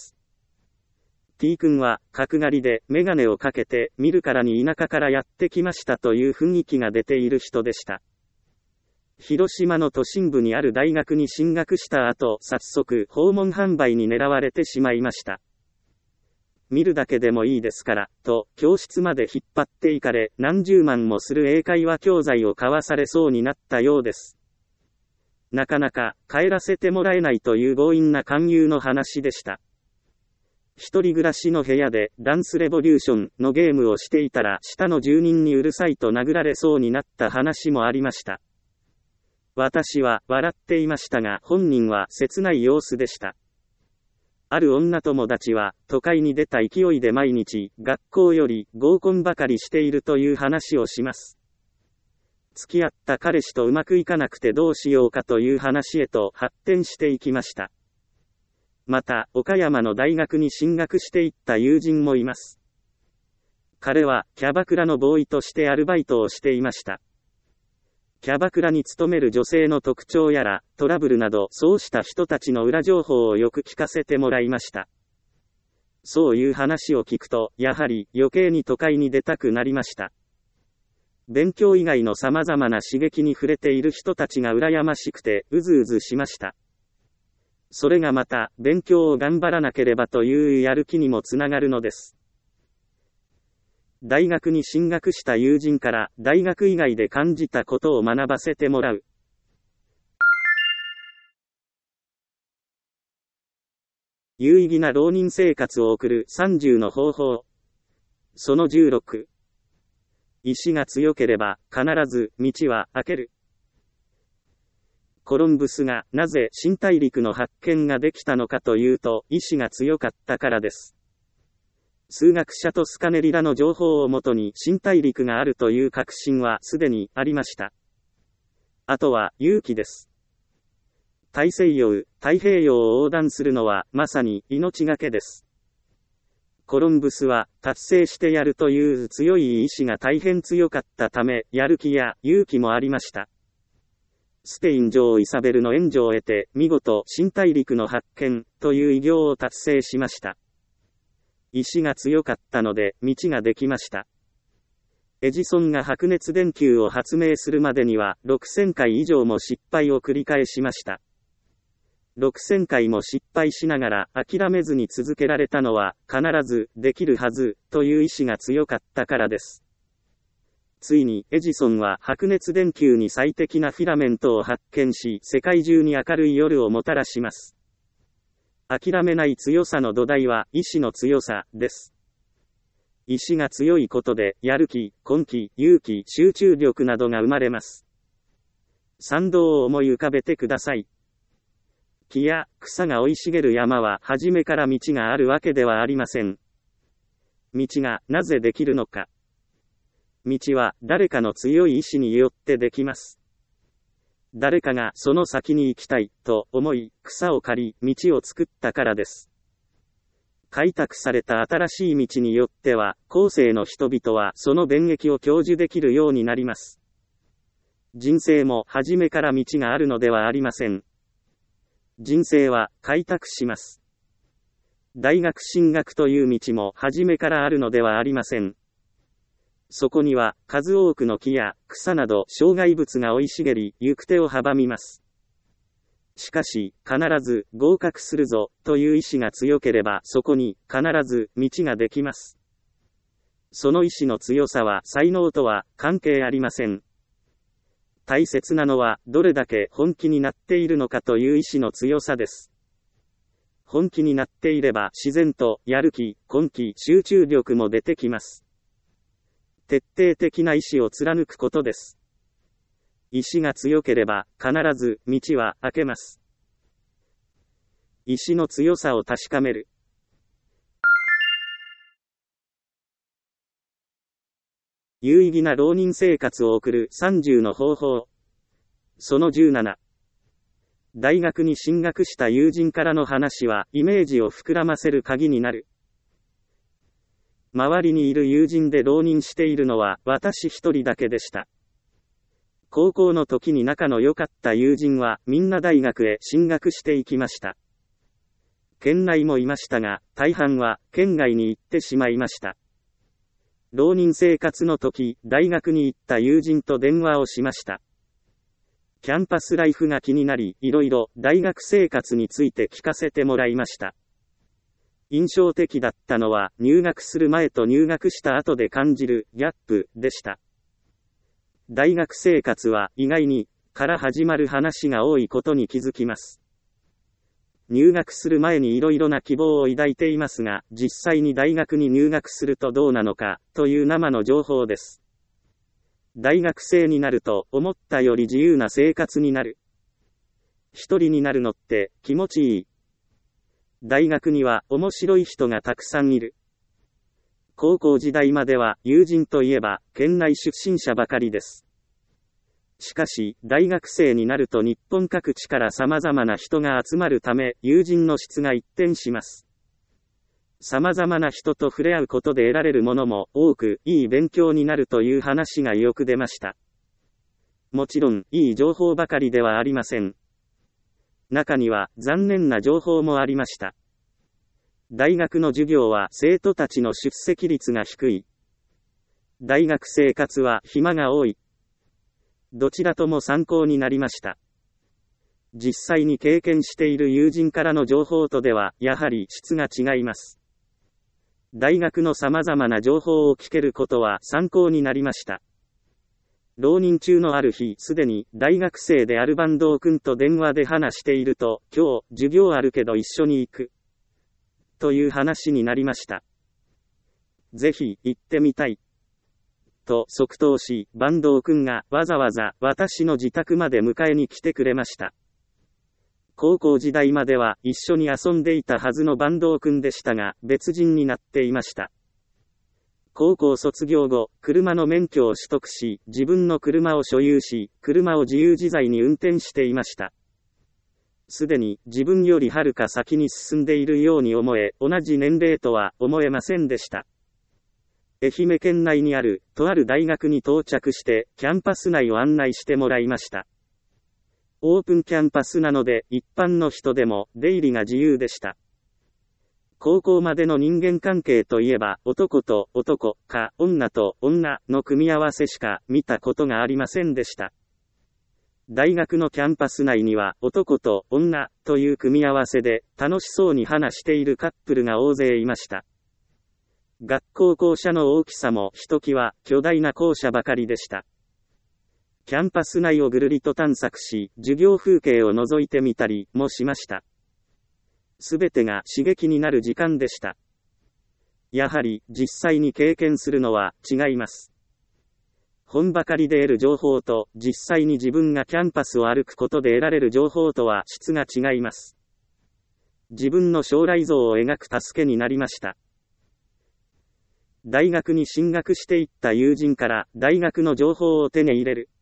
。T 君は、角刈りで、メガネをかけて、見るからに田舎からやってきましたという雰囲気が出ている人でした。広島の都心部にある大学に進学した後、早速、訪問販売に狙われてしまいました。見るだけでもいいですから、と、教室まで引っ張っていかれ、何十万もする英会話教材を買わされそうになったようです。なかなか、帰らせてもらえないという強引な勧誘の話でした。一人暮らしの部屋で、ダンスレボリューションのゲームをしていたら、下の住人にうるさいと殴られそうになった話もありました。私は笑っていましたが、本人は切ない様子でした。ある女友達は、都会に出た勢いで毎日、学校より合コンばかりしているという話をします。付き合った彼氏とうまくいかなくてどうしようかという話へと発展していきました。また、岡山の大学に進学していった友人もいます。彼は、キャバクラのボーイとしてアルバイトをしていました。キャバクラに勤める女性の特徴やら、トラブルなど、そうした人たちの裏情報をよく聞かせてもらいました。そういう話を聞くと、やはり余計に都会に出たくなりました。勉強以外の様々な刺激に触れている人たちが羨ましくて、うずうずしました。それがまた、勉強を頑張らなければというやる気にもつながるのです。大学に進学した友人から大学以外で感じたことを学ばせてもらう。有意義な浪人生活を送るさんじゅうの方法。そのじゅうろく。意志が強ければ必ず道は開ける。コロンブスがなぜ新大陸の発見ができたのかというと、意志が強かったからです。 数学者とスカネリらの情報をもとに新大陸があるという確信はすでにありました。あとは勇気です。大西洋、太平洋を横断するのはまさに命がけです。コロンブスは達成してやるという強い意志が大変強かったため、やる気や勇気もありました。スペイン女王イサベルの援助を得て、見事新大陸の発見という偉業を達成しました。意志が強かったので道ができました。エジソンが白熱電球を発明するまでにはろくせんかい以上も失敗を繰り返しました。ろくせんかいも失敗しながら諦めずに続けられたのは必ずできるはずという意志が強かったからです。ついにエジソンは白熱電球に最適なフィラメントを発見し、世界中に明るい夜をもたらします。諦めない強さの土台は意志の強さです。意志が強いことでやる気、根気、勇気、集中力などが生まれます。参道を思い浮かべてください。木や草が生い茂る山は初めから道があるわけではありません。道がなぜできるのか。道は誰かの強い意志によってできます。誰かがその先に行きたいと思い草を刈り道を作ったからです。開拓された新しい道によっては後世の人々はその弁益を享受できるようになります。人生も初めから道があるのではありません。人生は開拓します。大学進学という道も初めからあるのではありません。そこには数多くの木や草など障害物が生い茂り、行く手を阻みます。しかし、必ず合格するぞという意志が強ければそこに必ず道ができます。その意志の強さは才能とは関係ありません。大切なのはどれだけ本気になっているのかという意志の強さです。本気になっていれば自然とやる気、根気、集中力も出てきます。徹底的な意志を貫くことです。意志が強ければ必ず道は開けます。意志の強さを確かめる。有意義な浪人生活を送るさんじゅうの方法。そのじゅうなな。大学に進学した友人からの話はイメージを膨らませる鍵になる。周りにいる友人で浪人しているのは私一人だけでした。高校の時に仲の良かった友人はみんな大学へ進学していきました。県内もいましたが、大半は県外に行ってしまいました。浪人生活の時、大学に行った友人と電話をしました。キャンパスライフが気になり、いろいろ大学生活について聞かせてもらいました。印象的だったのは入学する前と入学した後で感じるギャップでした。大学生活は意外にから始まる話が多いことに気づきます。入学する前にいろいろな希望を抱いていますが、実際に大学に入学するとどうなのかという生の情報です。大学生になると思ったより自由な生活になる。一人になるのって気持ちいい。大学には面白い人がたくさんいる。高校時代までは友人といえば県内出身者ばかりです。しかし大学生になると日本各地から様々な人が集まるため友人の質が一変します。様々な人と触れ合うことで得られるものも多くいい勉強になるという話がよく出ました。もちろんいい情報ばかりではありません。中には残念な情報もありました。大学の授業は生徒たちの出席率が低い。大学生活は暇が多い。どちらとも参考になりました。実際に経験している友人からの情報とではやはり質が違います。大学の様々な情報を聞けることは参考になりました。浪人中のある日、すでに大学生である坂東くんと電話で話していると、今日授業あるけど一緒に行く。という話になりました。ぜひ行ってみたい。と即答し、坂東くんがわざわざ私の自宅まで迎えに来てくれました。高校時代までは一緒に遊んでいたはずの坂東くんでしたが、別人になっていました。 高校卒業後、車の免許を取得し、自分の車を所有し、車を自由自在に運転していました。すでに自分よりはるか先に進んでいるように思え、同じ年齢とは思えませんでした。愛媛県内にある、とある大学に到着して、キャンパス内を案内してもらいました。オープンキャンパスなので、一般の人でも出入りが自由でした。高校までの人間関係といえば、男と男か女と女の組み合わせしか見たことがありませんでした。大学のキャンパス内には、男と女という組み合わせで、楽しそうに話しているカップルが大勢いました。学校校舎の大きさもひときわ巨大な校舎ばかりでした。キャンパス内をぐるりと探索し、授業風景を覗いてみたりもしました。すべてが刺激になる時間でした。やはり実際に経験するのは違います。本ばかりで得る情報と実際に自分がキャンパスを歩くことで得られる情報とは質が違います。自分の将来像を描く助けになりました。大学に進学していった友人から大学の情報を手に入れる。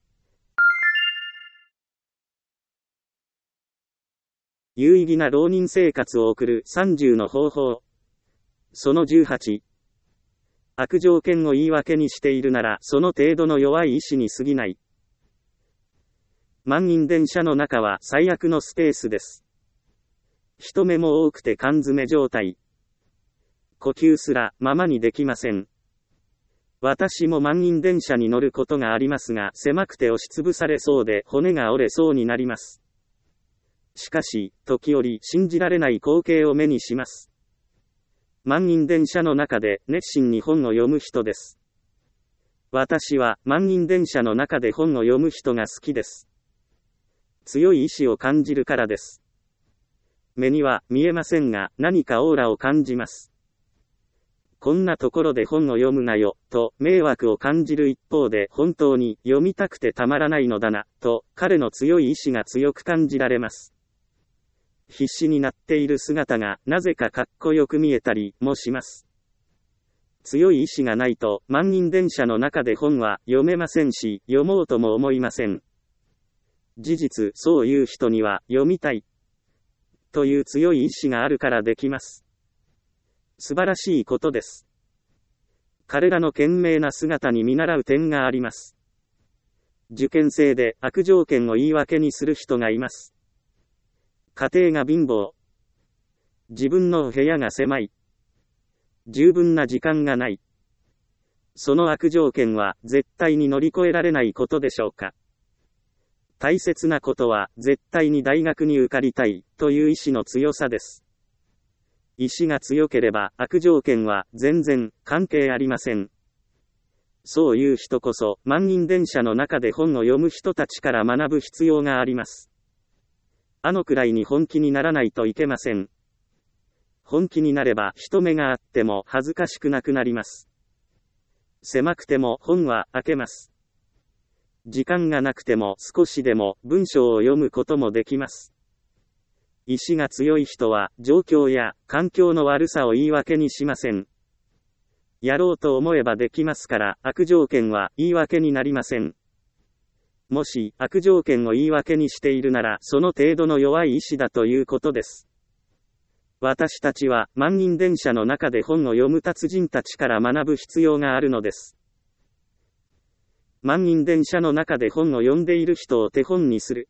有意義な浪人生活を送るさんじゅうの方法。そのじゅうはち。悪条件を言い訳にしているならその程度の弱い意志に過ぎない。満員電車の中は最悪のスペースです。人目も多くて缶詰状態。呼吸すらままにできません。私も満員電車に乗ることがありますが、狭くて押しつぶされそうで骨が折れそうになります。しかし、時折信じられない光景を目にします。満員電車の中で熱心に本を読む人です。私は満員電車の中で本を読む人が好きです。強い意志を感じるからです。目には見えませんが、何かオーラを感じます。こんなところで本を読むなよ、と迷惑を感じる一方で本当に読みたくてたまらないのだな、と彼の強い意志が強く感じられます。必死になっている姿がなぜかかっこよく見えたりもします。強い意志がないと満員電車の中で本は読めませんし、読もうとも思いません。事実、そういう人には読みたいという強い意志があるからできます。素晴らしいことです。彼らの懸命な姿に見習う点があります。受験生で悪条件を言い訳にする人がいます。家庭が貧乏。自分の部屋が狭い。十分な時間がない。その悪条件は絶対に乗り越えられないことでしょうか。大切なことは絶対に大学に受かりたいという意志の強さです。意志が強ければ悪条件は全然関係ありません。そういう人こそ満員電車の中で本を読む人たちから学ぶ必要があります。あのくらいに本気にならないといけません。本気になれば人目があっても恥ずかしくなくなります。狭くても本は開けます。時間がなくても少しでも文章を読むこともできます。意志が強い人は状況や環境の悪さを言い訳にしません。やろうと思えばできますから悪条件は言い訳になりません。もし悪条件を言い訳にしているならその程度の弱い意志だということです。私たちは満員電車の中で本を読む達人たちから学ぶ必要があるのです。満員電車の中で本を読んでいる人を手本にする。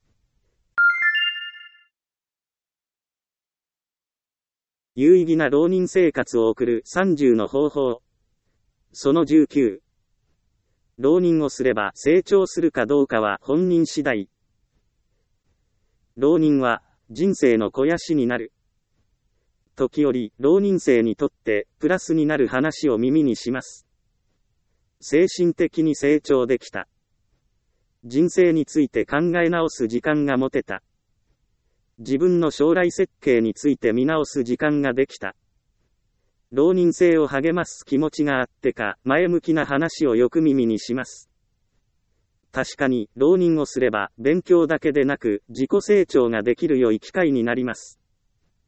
有意義な浪人生活を送るさんじゅうの方法。そのじゅうきゅう。浪人をすれば成長するかどうかは本人次第。浪人は人生の肥やしになる。時折、浪人生にとってプラスになる話を耳にします。精神的に成長できた。人生について考え直す時間が持てた。自分の将来設計について見直す時間ができた。浪人生を励ます気持ちがあってか、前向きな話をよく耳にします。確かに、浪人をすれば、勉強だけでなく、自己成長ができる良い機会になります。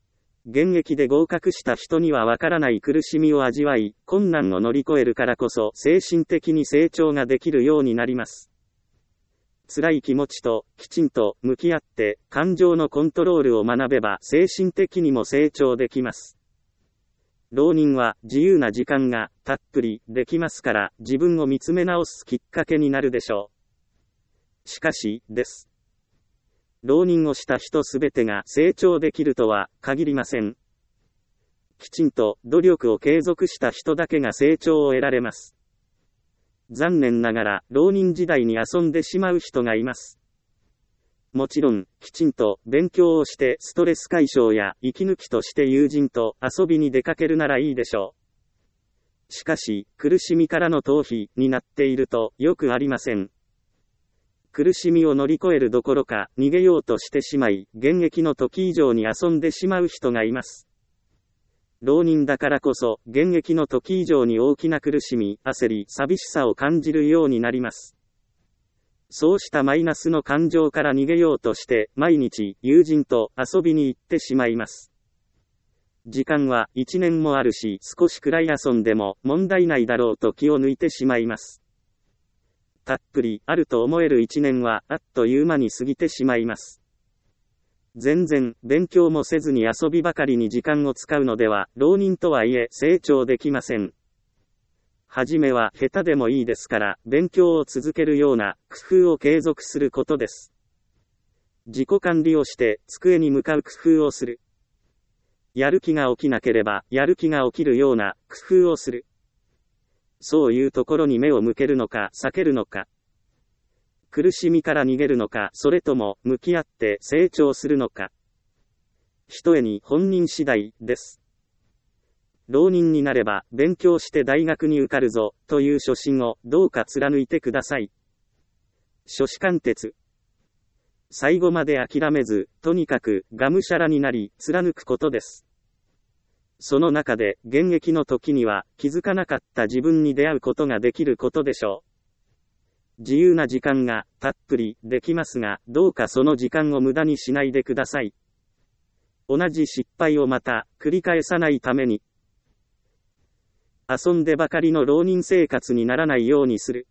現役で合格した人にはわからない苦しみを味わい、困難を乗り越えるからこそ精神的に成長ができるようになります。辛い気持ちときちんと向き合って感情のコントロールを学べば精神的にも成長できます。浪人は自由な時間がたっぷりできますから自分を見つめ直すきっかけになるでしょう。しかし、です。浪人をした人すべてが成長できるとは限りません。きちんと努力を継続した人だけが成長を得られます。残念ながら浪人時代に遊んでしまう人がいます。もちろん、きちんと勉強をしてストレス解消や息抜きとして友人と遊びに出かけるならいいでしょう。しかし、苦しみからの逃避になっているとよくありません。苦しみを乗り越えるどころか逃げようとしてしまい、現役の時以上に遊んでしまう人がいます。浪人だからこそ、現役の時以上に大きな苦しみ、焦り、寂しさを感じるようになります。そうしたマイナスの感情から逃げようとして、毎日、友人と遊びに行ってしまいます。時間は一年もあるし、少しくらい遊んでも問題ないだろうと気を抜いてしまいます。たっぷりあると思える一年はあっという間に過ぎてしまいます。全然勉強もせずに遊びばかりに時間を使うのでは、浪人とはいえ成長できません。はじめは下手でもいいですから、勉強を続けるような工夫を継続することです。自己管理をして机に向かう工夫をする。やる気が起きなければ、やる気が起きるような工夫をする。そういうところに目を向けるのか避けるのか。苦しみから逃げるのか、それとも向き合って成長するのか。ひとえに本人次第です。浪人になれば勉強して大学に受かるぞという初心をどうか貫いてください。初志貫徹。最後まで諦めず、とにかくがむしゃらになり貫くことです。その中で現役の時には気づかなかった自分に出会うことができることでしょう。自由な時間がたっぷりできますが、どうかその時間を無駄にしないでください。同じ失敗をまた繰り返さないために、遊んでばかりの浪人生活にならないようにする。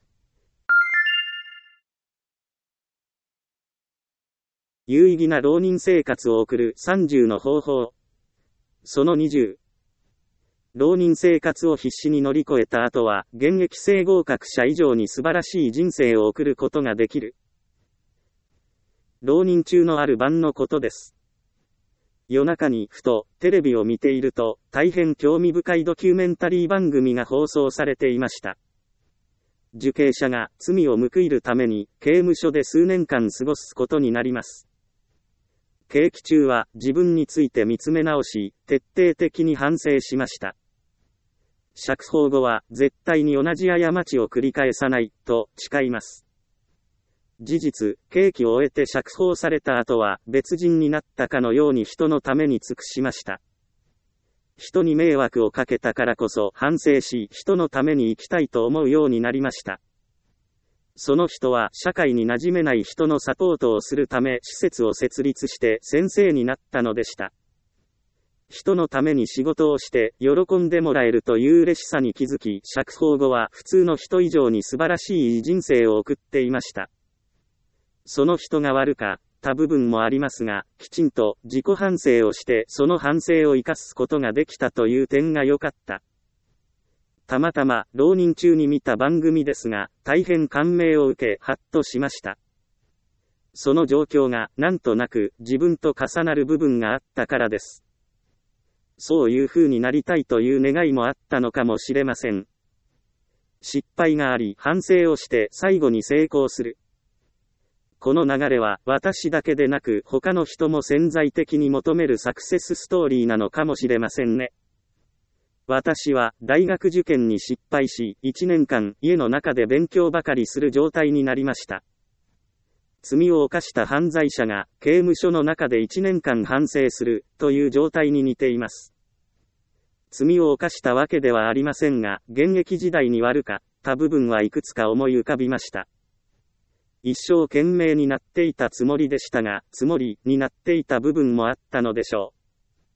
有意義な浪人生活を送るさんじゅうの方法。そのにじゅう。浪人生活を必死に乗り越えた後は、現役生合格者以上に素晴らしい人生を送ることができる。浪人中のある晩のことです。夜中にふとテレビを見ていると、大変興味深いドキュメンタリー番組が放送されていました。受刑者が罪を報いるために刑務所で数年間過ごすことになります。刑期中は自分について見つめ直し、徹底的に反省しました。釈放後は絶対に同じ過ちを繰り返さないと誓います。事実、刑期を終えて釈放された後は別人になったかのように人のために尽くしました。人に迷惑をかけたからこそ反省し、人のために生きたいと思うようになりました。その人は社会に馴染めない人のサポートをするため施設を設立して先生になったのでした。人のために仕事をして喜んでもらえるという嬉しさに気づき、釈放後は普通の人以上に素晴らしい人生を送っていました。その人が悪かった部分もありますが、きちんと自己反省をしてその反省を生かすことができたという点が良かった。たまたま浪人中に見た番組ですが、大変感銘を受けハッとしました。その状況がなんとなく自分と重なる部分があったからです。そういう風になりたいという願いもあったのかもしれません。失敗があり反省をして最後に成功する。この流れは私だけでなく他の人も潜在的に求めるサクセスストーリーなのかもしれませんね。私は大学受験に失敗し、いちねんかん家の中で勉強ばかりする状態になりました。罪を犯した犯罪者が刑務所の中でいちねんかん反省するという状態に似ています。罪を犯したわけではありませんが、現役時代に悪かった部分はいくつか思い浮かびました。一生懸命になっていたつもりでしたが、つもりになっていた部分もあったのでしょう。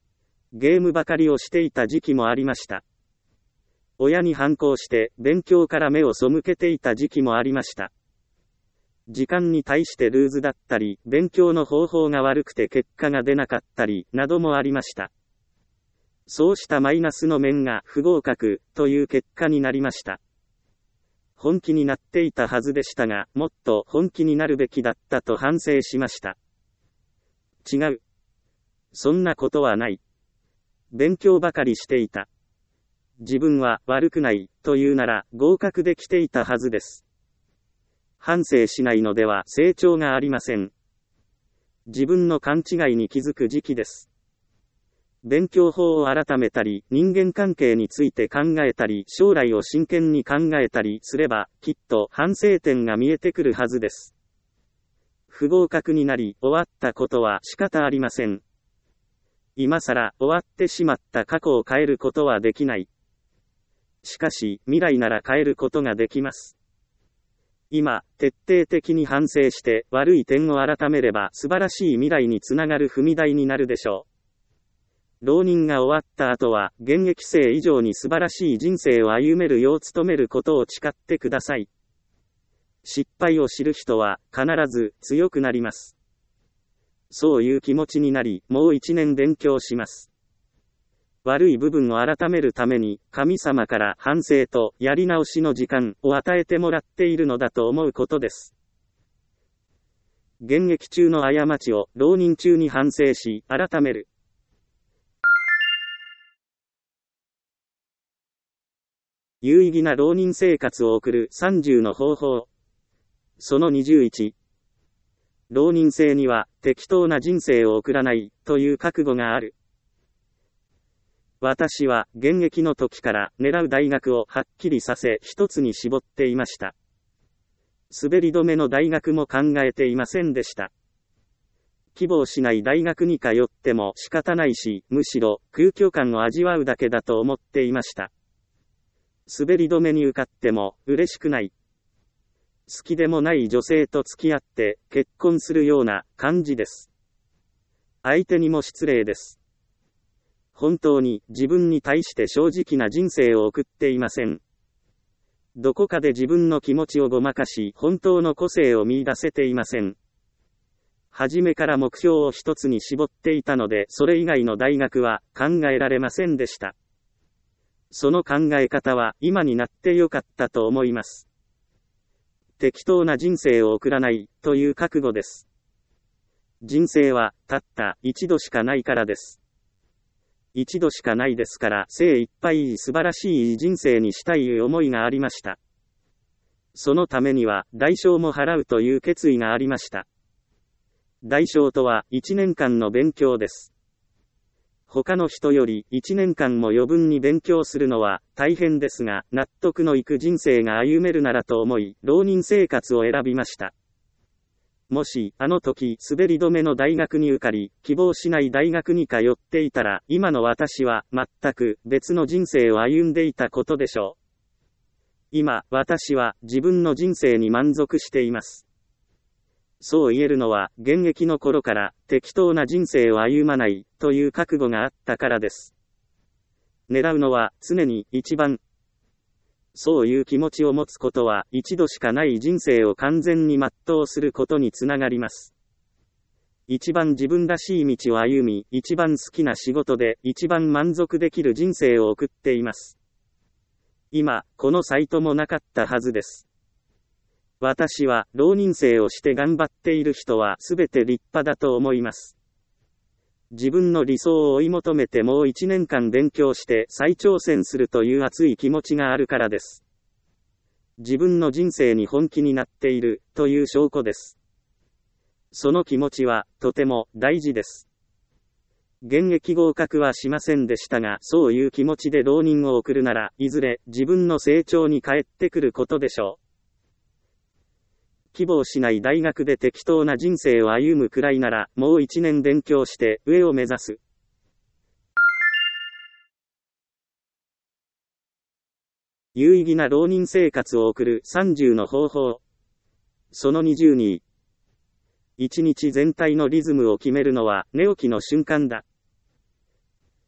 ゲームばかりをしていた時期もありました。親に反抗して勉強から目を背けていた時期もありました。時間に対してルーズだったり、勉強の方法が悪くて結果が出なかったり、などもありました。そうしたマイナスの面が不合格という結果になりました。本気になっていたはずでしたが、もっと本気になるべきだったと反省しました。違う。そんなことはない。勉強ばかりしていた。自分は悪くないというなら合格できていたはずです。反省しないのでは成長がありません。自分の勘違いに気づく時期です。勉強法を改めたり、人間関係について考えたり、将来を真剣に考えたりすれば、きっと反省点が見えてくるはずです。不合格になり、終わったことは仕方ありません。今更終わってしまった過去を変えることはできない。しかし、未来なら変えることができます。今、徹底的に反省して悪い点を改めれば素晴らしい未来につながる踏み台になるでしょう。浪人が終わった後は、現役生以上に素晴らしい人生を歩めるよう努めることを誓ってください。失敗を知る人は、必ず強くなります。そういう気持ちになり、もう一年勉強します。悪い部分を改めるために、神様から反省とやり直しの時間を与えてもらっているのだと思うことです。現役中の過ちを浪人中に反省し、改める。有意義な浪人生活を送るさんじゅうの方法。そのにじゅういち。浪人生には適当な人生を送らないという覚悟がある。私は現役の時から狙う大学をはっきりさせ一つに絞っていました。滑り止めの大学も考えていませんでした。希望しない大学に通っても仕方ないし、むしろ空虚感を味わうだけだと思っていました。滑り止めに受かっても嬉しくない。好きでもない女性と付き合って結婚するような感じです。相手にも失礼です。本当に自分に対して正直な人生を送っていません。どこかで自分の気持ちをごまかし、本当の個性を見出せていません。初めから目標を一つに絞っていたので、それ以外の大学は考えられませんでした。その考え方は今になってよかったと思います。適当な人生を送らないという覚悟です。人生はたった一度しかないからです。一度しかないですから精一杯素晴らしい人生にしたい思いがありました。そのためには代償も払うという決意がありました。代償とはいちねんかんの勉強です。他の人よりいちねんかんも余分に勉強するのは大変ですが、納得のいく人生が歩めるならと思い、浪人生活を選びました。もし、あの時、滑り止めの大学に受かり、希望しない大学に通っていたら、今の私は全く別の人生を歩んでいたことでしょう。今、私は自分の人生に満足しています。そう言えるのは、現役の頃から適当な人生を歩まないという覚悟があったからです。狙うのは常に一番。そういう気持ちを持つことは一度しかない人生を完全に全うすることにつながります。一番自分らしい道を歩み、一番好きな仕事で一番満足できる人生を送っています。今、このサイトもなかったはずです。私は浪人生をして頑張っている人はすべて立派だと思います。自分の理想を追い求めてもう一年間勉強して再挑戦するという熱い気持ちがあるからです。自分の人生に本気になっているという証拠です。その気持ちはとても大事です。現役合格はしませんでしたが、そういう気持ちで浪人を送るなら、いずれ自分の成長に返ってくることでしょう。希望しない大学で適当な人生を歩むくらいなら、もう一年勉強して上を目指す。有意義な浪人生活を送るさんじゅうの方法。そのにじゅうに。一日全体のリズムを決めるのは寝起きの瞬間だ。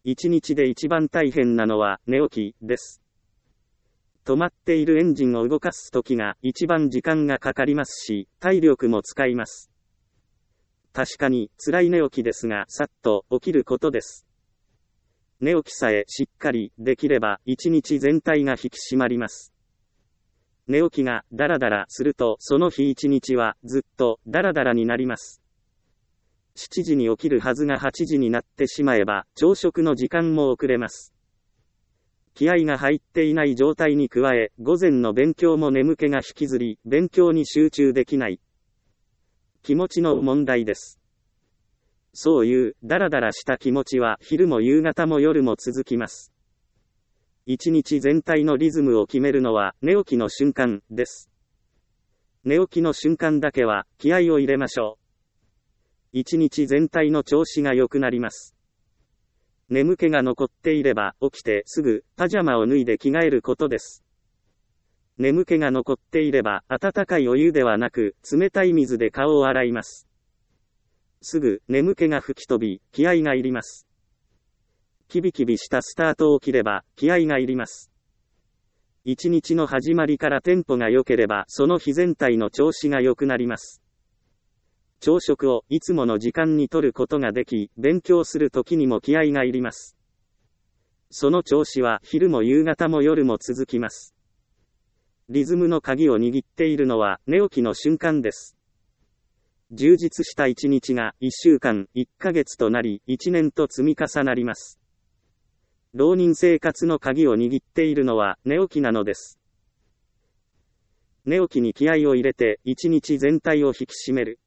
一日で一番大変なのは寝起きです。止まっているエンジンを動かすときが一番時間がかかりますし、体力も使います。確かに辛い寝起きですが、さっと起きることです。寝起きさえしっかりできれば一日全体が引き締まります。寝起きがダラダラするとその日一日はずっとダラダラになります。しちじに起きるはずがはちじになってしまえば朝食の時間も遅れます。気合が入っていない状態に加え、午前の勉強も眠気が引きずり、勉強に集中できない。気持ちの問題です。そういうダラダラした気持ちは昼も夕方も夜も続きます。一日全体のリズムを決めるのは寝起きの瞬間です。寝起きの瞬間だけは気合を入れましょう。一日全体の調子が良くなります。眠気が残っていれば起きてすぐパジャマを脱いで着替えることです。眠気が残っていれば温かいお湯ではなく冷たい水で顔を洗います。すぐ眠気が吹き飛び気合がいります。キビキビしたスタートを切れば気合がいります。一日の始まりからテンポが良ければその日全体の調子が良くなります。朝食をいつもの時間にとることができ、勉強する時にも気合がいります。その調子は昼も夕方も夜も続きます。リズムの鍵を握っているのは寝起きの瞬間です。充実した一日がいっしゅうかん、いっかげつとなり、いちねんと積み重なります。浪人生活の鍵を握っているのは寝起きなのです。寝起きに気合を入れて一日全体を引き締める。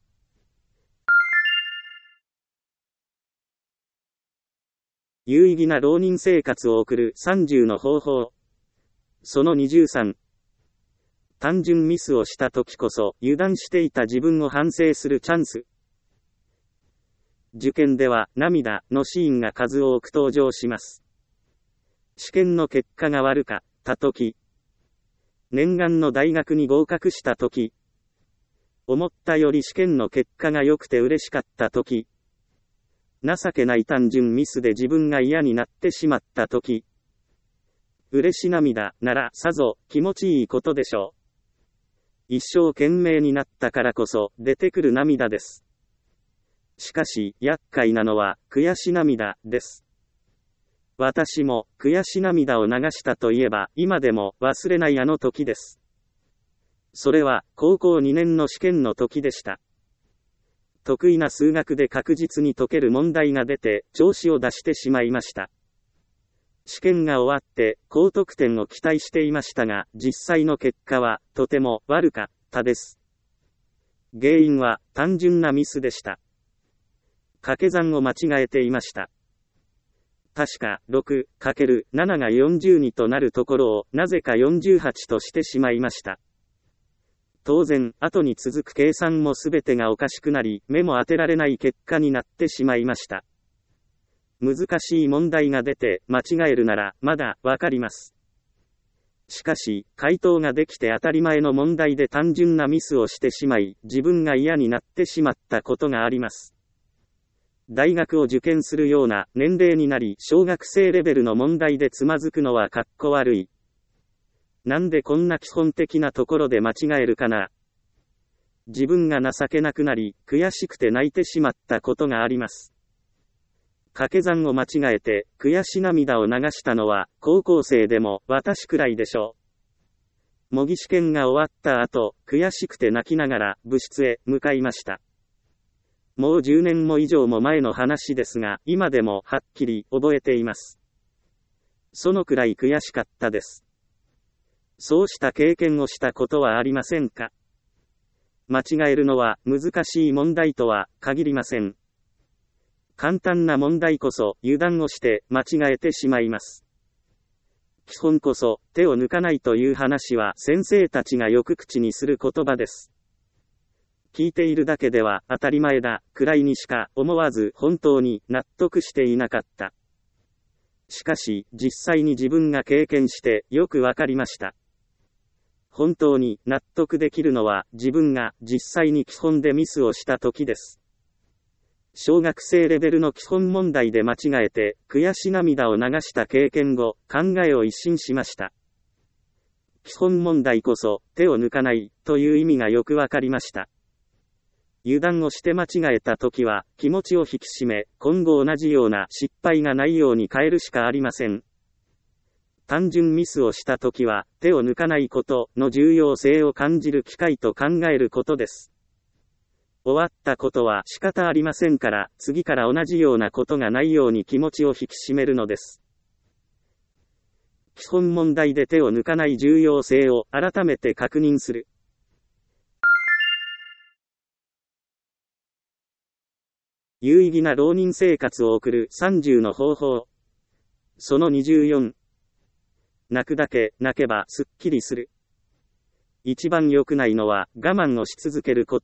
有意義な浪人生活を送るさんじゅうの方法。そのにじゅうさん。単純ミスをした時こそ油断していた自分を反省するチャンス。受験では涙のシーンが数多く登場します。試験の結果が悪かった時、念願の大学に合格した時、思ったより試験の結果が良くて嬉しかった時、情けない単純ミスで自分が嫌になってしまった時、嬉し涙ならさぞ気持ちいいことでしょう。一生懸命になったからこそ出てくる涙です。しかし厄介なのは悔し涙です。私も悔し涙を流したといえば今でも忘れないあの時です。それは高校にねんの試験の時でした。得意な数学で確実に解ける問題が出て調子を出してしまいました。試験が終わって高得点を期待していましたが、実際の結果はとても悪かったです。原因は単純なミスでした。掛け算を間違えていました。確か ろくかけるなな がよんじゅうにとなるところをなぜかよんじゅうはちとしてしまいました。当然、後に続く計算もすべてがおかしくなり、目も当てられない結果になってしまいました。難しい問題が出て間違えるならまだわかります。しかし、回答ができて当たり前の問題で単純なミスをしてしまい、自分が嫌になってしまったことがあります。大学を受験するような年齢になり、小学生レベルの問題でつまずくのはかっこ悪い。なんでこんな基本的なところで間違えるかな。自分が情けなくなり、悔しくて泣いてしまったことがあります。掛け算を間違えて、悔し涙を流したのは、高校生でも私くらいでしょう。模擬試験が終わった後、悔しくて泣きながら部室へ向かいました。もうじゅうねんも以上も前の話ですが、今でもはっきり覚えています。そのくらい悔しかったです。そうした経験をしたことはありませんか？間違えるのは難しい問題とは限りません。簡単な問題こそ油断をして間違えてしまいます。基本こそ手を抜かないという話は先生たちがよく口にする言葉です。聞いているだけでは当たり前だくらいにしか思わず本当に納得していなかった。しかし実際に自分が経験してよくわかりました。本当に納得できるのは自分が実際に基本でミスをした時です。 小学生レベルの基本問題で間違えて、悔し涙を流した経験後、考えを一新しました。基本問題こそ、手を抜かない、という意味がよくわかりました。油断をして間違えたときは、気持ちを引き締め、今後同じような失敗がないように変えるしかありません。単純ミスをしたときは、手を抜かないことの重要性を感じる機会と考えることです。終わったことは仕方ありませんから、次から同じようなことがないように気持ちを引き締めるのです。基本問題で手を抜かない重要性を改めて確認する。有意義な浪人生活を送るさんじゅうの方法。そのにじゅうよん。泣くだけ泣けばすっきりする。一番良くないのは我慢をし続けること。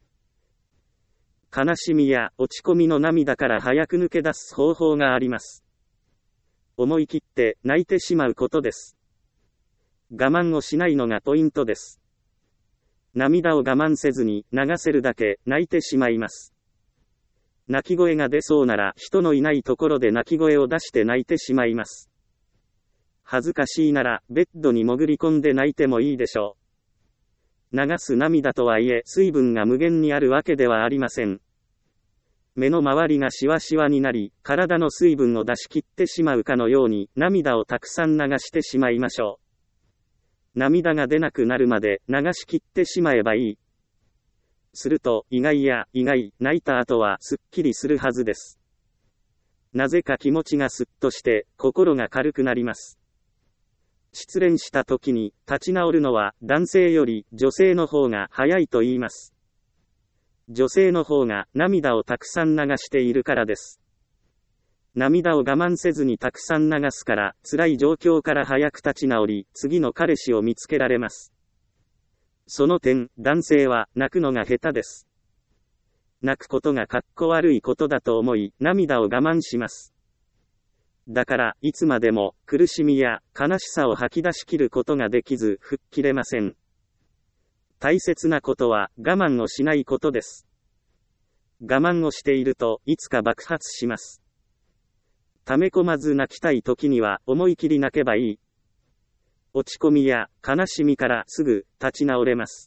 悲しみや落ち込みの涙から早く抜け出す方法があります。思い切って泣いてしまうことです。我慢をしないのがポイントです。涙を我慢せずに流せるだけ泣いてしまいます。泣き声が出そうなら人のいないところで泣き声を出して泣いてしまいます。恥ずかしいならベッドに潜り込んで泣いてもいいでしょう。流す涙とはいえ水分が無限にあるわけではありません。目の周りがシワシワになり、体の水分を出し切ってしまうかのように涙をたくさん流してしまいましょう。涙が出なくなるまで流し切ってしまえばいい。すると、意外や意外、泣いた後はすっきりするはずです。なぜか気持ちがすっとして、心が軽くなります。失恋した時に立ち直るのは男性より女性の方が早いと言います。女性の方が涙をたくさん流しているからです。涙を我慢せずにたくさん流すから、辛い状況から早く立ち直り、次の彼氏を見つけられます。その点、男性は泣くのが下手です。泣くことがかっこ悪いことだと思い、涙を我慢します。だから、いつまでも苦しみや悲しさを吐き出し切ることができず、吹っ切れません。大切なことは我慢をしないことです。我慢をしているといつか爆発します。溜め込まず泣きたい時には思い切り泣けばいい。落ち込みや悲しみからすぐ立ち直れます。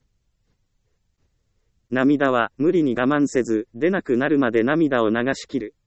涙は無理に我慢せず出なくなるまで涙を流し切る。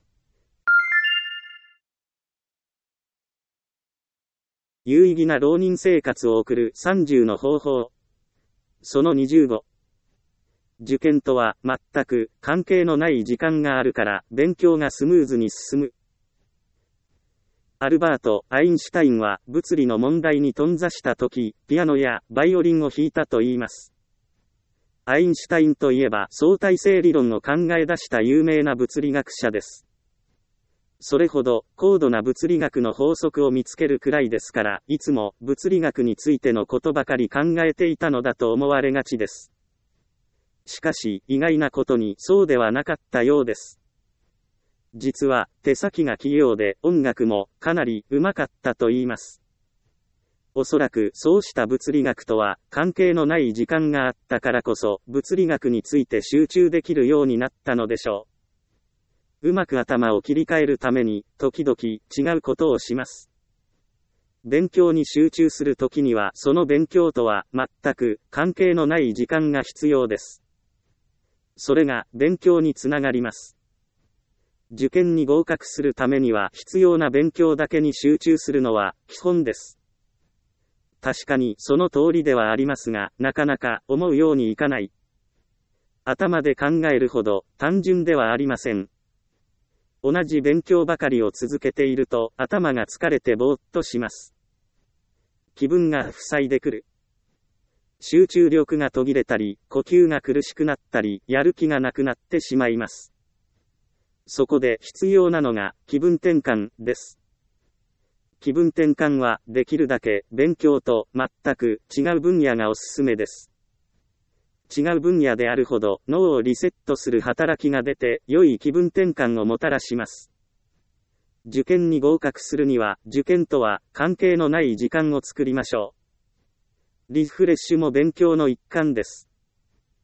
有意義な浪人生活を送るさんじゅうの方法。そのにじゅうご。受験とは全く関係のない時間があるから勉強がスムーズに進む。アルバート・アインシュタインは物理の問題に頓挫した時、ピアノやバイオリンを弾いたと言います。アインシュタインといえば相対性理論を考え出した有名な物理学者です。それほど高度な物理学の法則を見つけるくらいですから、いつも物理学についてのことばかり考えていたのだと思われがちです。しかし、意外なことにそうではなかったようです。実は、手先が器用で音楽もかなり上手かったと言います。おそらくそうした物理学とは関係のない時間があったからこそ、物理学について集中できるようになったのでしょう。うまく頭を切り替えるために、時々違うことをします。勉強に集中するときには、その勉強とは全く関係のない時間が必要です。それが勉強につながります。受験に合格するためには必要な勉強だけに集中するのは基本です。確かにその通りではありますが、なかなか思うようにいかない。頭で考えるほど単純ではありません。同じ勉強ばかりを続けていると頭が疲れてぼーっとします。気分が塞いでくる。集中力が途切れたり、呼吸が苦しくなったり、やる気がなくなってしまいます。そこで必要なのが気分転換です。気分転換はできるだけ勉強と全く違う分野がおすすめです。違う分野であるほど脳をリセットする働きが出て良い気分転換をもたらします。受験に合格するには受験とは関係のない時間を作りましょう。リフレッシュも勉強の一環です。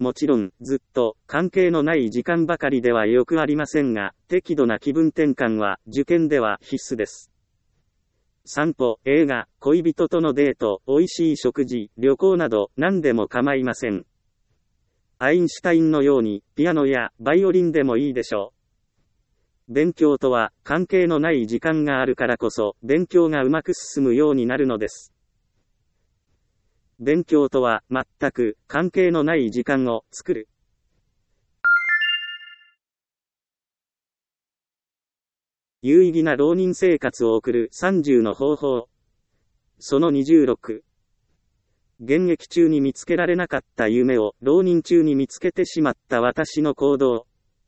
もちろん、ずっと、関係のない時間ばかりではよくありませんが、適度な気分転換は、受験では必須です。散歩、映画、恋人とのデート、美味しい食事、旅行など、何でも構いません。アインシュタインのように、ピアノやバイオリンでもいいでしょう。勉強とは、関係のない時間があるからこそ、勉強がうまく進むようになるのです。勉強とは、全く、関係のない時間を作る。有意義な浪人生活を送るさんじゅうの方法。そのにじゅうろく。現役中に見つけられなかった夢を浪人中に見つけてしまった私の行動。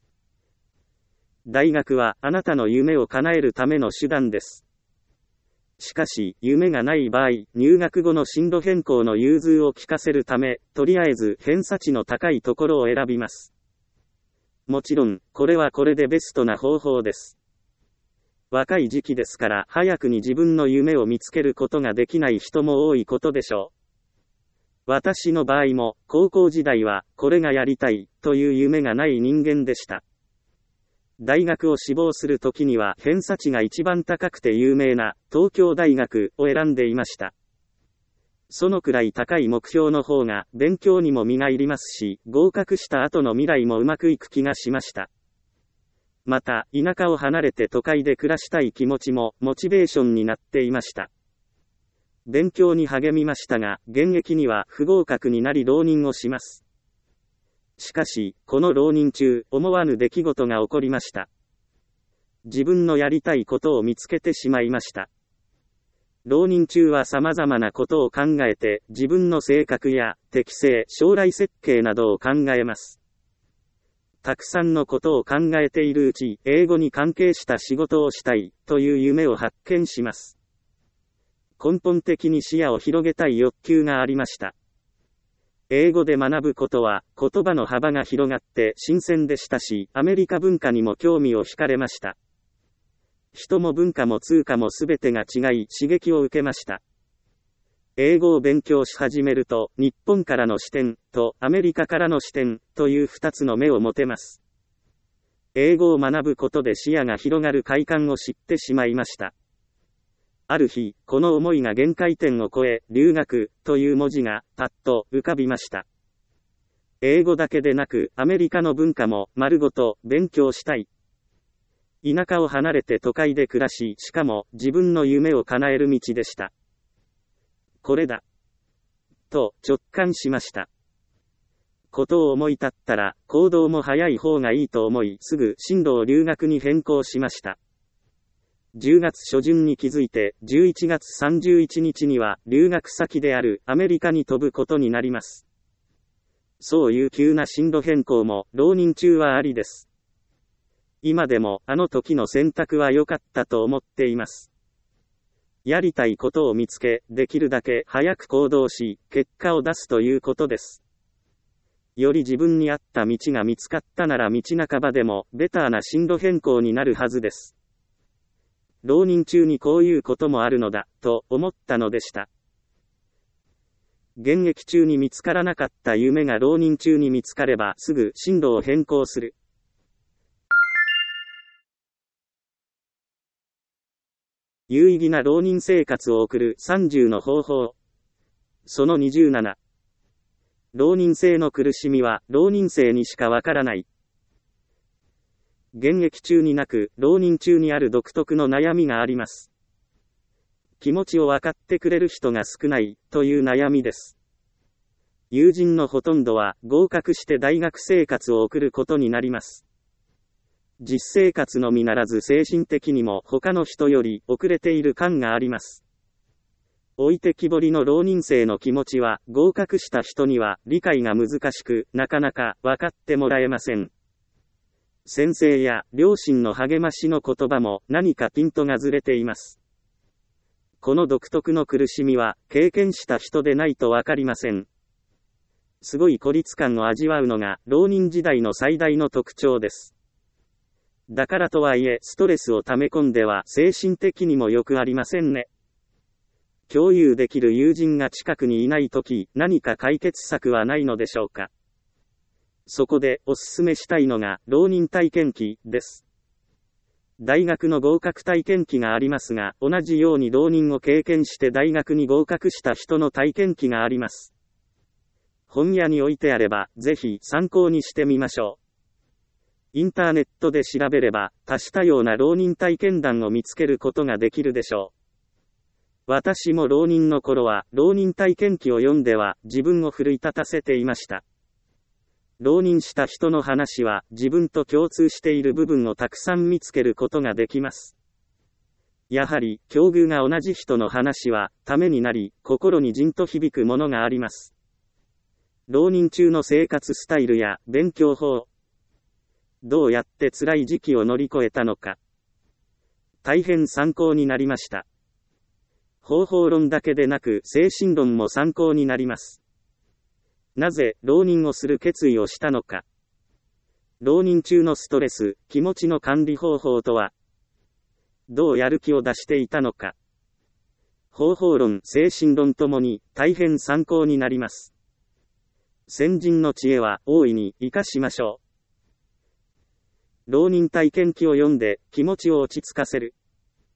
大学はあなたの夢を叶えるための手段です。しかし、夢がない場合、入学後の進路変更の融通を利かせるため、とりあえず偏差値の高いところを選びます。もちろん、これはこれでベストな方法です。若い時期ですから、早くに自分の夢を見つけることができない人も多いことでしょう。私の場合も、高校時代は、これがやりたい、という夢がない人間でした。大学を志望するときには、偏差値が一番高くて有名な、東京大学を選んでいました。そのくらい高い目標の方が、勉強にも身が入りますし、合格した後の未来もうまくいく気がしました。また、田舎を離れて都会で暮らしたい気持ちも、モチベーションになっていました。勉強に励みましたが、現役には不合格になり浪人をします。しかし、この浪人中、思わぬ出来事が起こりました。自分のやりたいことを見つけてしまいました。浪人中は様々なことを考えて、自分の性格や適性、将来設計などを考えます。たくさんのことを考えているうち、英語に関係した仕事をしたい、という夢を発見します。根本的に視野を広げたい欲求がありました。英語で学ぶことは、言葉の幅が広がって新鮮でしたし、アメリカ文化にも興味を惹かれました。人も文化も通貨もすべてが違い、刺激を受けました。英語を勉強し始めると、日本からの視点とアメリカからの視点という二つの目を持てます。英語を学ぶことで視野が広がる快感を知ってしまいました。ある日、この思いが限界点を超え、留学という文字がパッと浮かびました。英語だけでなく、アメリカの文化も丸ごと勉強したい。田舎を離れて都会で暮らし、しかも自分の夢を叶える道でした。これだ。と直感しました。ことを思い立ったら、行動も早い方がいいと思い、すぐ進路を留学に変更しました。じゅうがつ初旬に気づいて、じゅういちがつさんじゅういちにちには留学先であるアメリカに飛ぶことになります。そういう急な進路変更も浪人中はありです。今でもあの時の選択は良かったと思っています。やりたいことを見つけ、できるだけ早く行動し、結果を出すということです。より自分に合った道が見つかったなら道半ばでもベターな進路変更になるはずです。浪人中にこういうこともあるのだ、と思ったのでした。現役中に見つからなかった夢が浪人中に見つかればすぐ進路を変更する。有意義な浪人生活を送るさんじゅうの方法。そのにじゅうなな。浪人生の苦しみは浪人生にしかわからない。現役中になく、浪人中にある独特の悩みがあります。気持ちを分かってくれる人が少ない、という悩みです。友人のほとんどは、合格して大学生活を送ることになります。実生活のみならず精神的にも他の人より遅れている感があります。置いてきぼりの浪人生の気持ちは、合格した人には理解が難しく、なかなか分かってもらえません。先生や両親の励ましの言葉も何かピントがずれています。この独特の苦しみは経験した人でないとわかりません。すごい孤立感を味わうのが浪人時代の最大の特徴です。だからとはいえストレスを溜め込んでは精神的にも良くありませんね。共有できる友人が近くにいないとき、何か解決策はないのでしょうか。 そこでおすすめしたいのが浪人体験記です。大学の合格体験記がありますが、同じように浪人を経験して大学に合格した人の体験記があります。本屋に置いてあれば、ぜひ参考にしてみましょう。インターネットで調べれば、多種多様な浪人体験談を見つけることができるでしょう。私も浪人の頃は、浪人体験記を読んでは、自分を奮い立たせていました。浪人した人の話は、自分と共通している部分をたくさん見つけることができます。やはり、境遇が同じ人の話は、ためになり、心にじんと響くものがあります。浪人中の生活スタイルや勉強法、どうやって辛い時期を乗り越えたのか。大変参考になりました。方法論だけでなく精神論も参考になります。なぜ浪人をする決意をしたのか。浪人中のストレス、気持ちの管理方法とは、どうやる気を出していたのか。方法論、精神論ともに大変参考になります。先人の知恵は大いに活かしましょう。浪人体験記を読んで気持ちを落ち着かせる。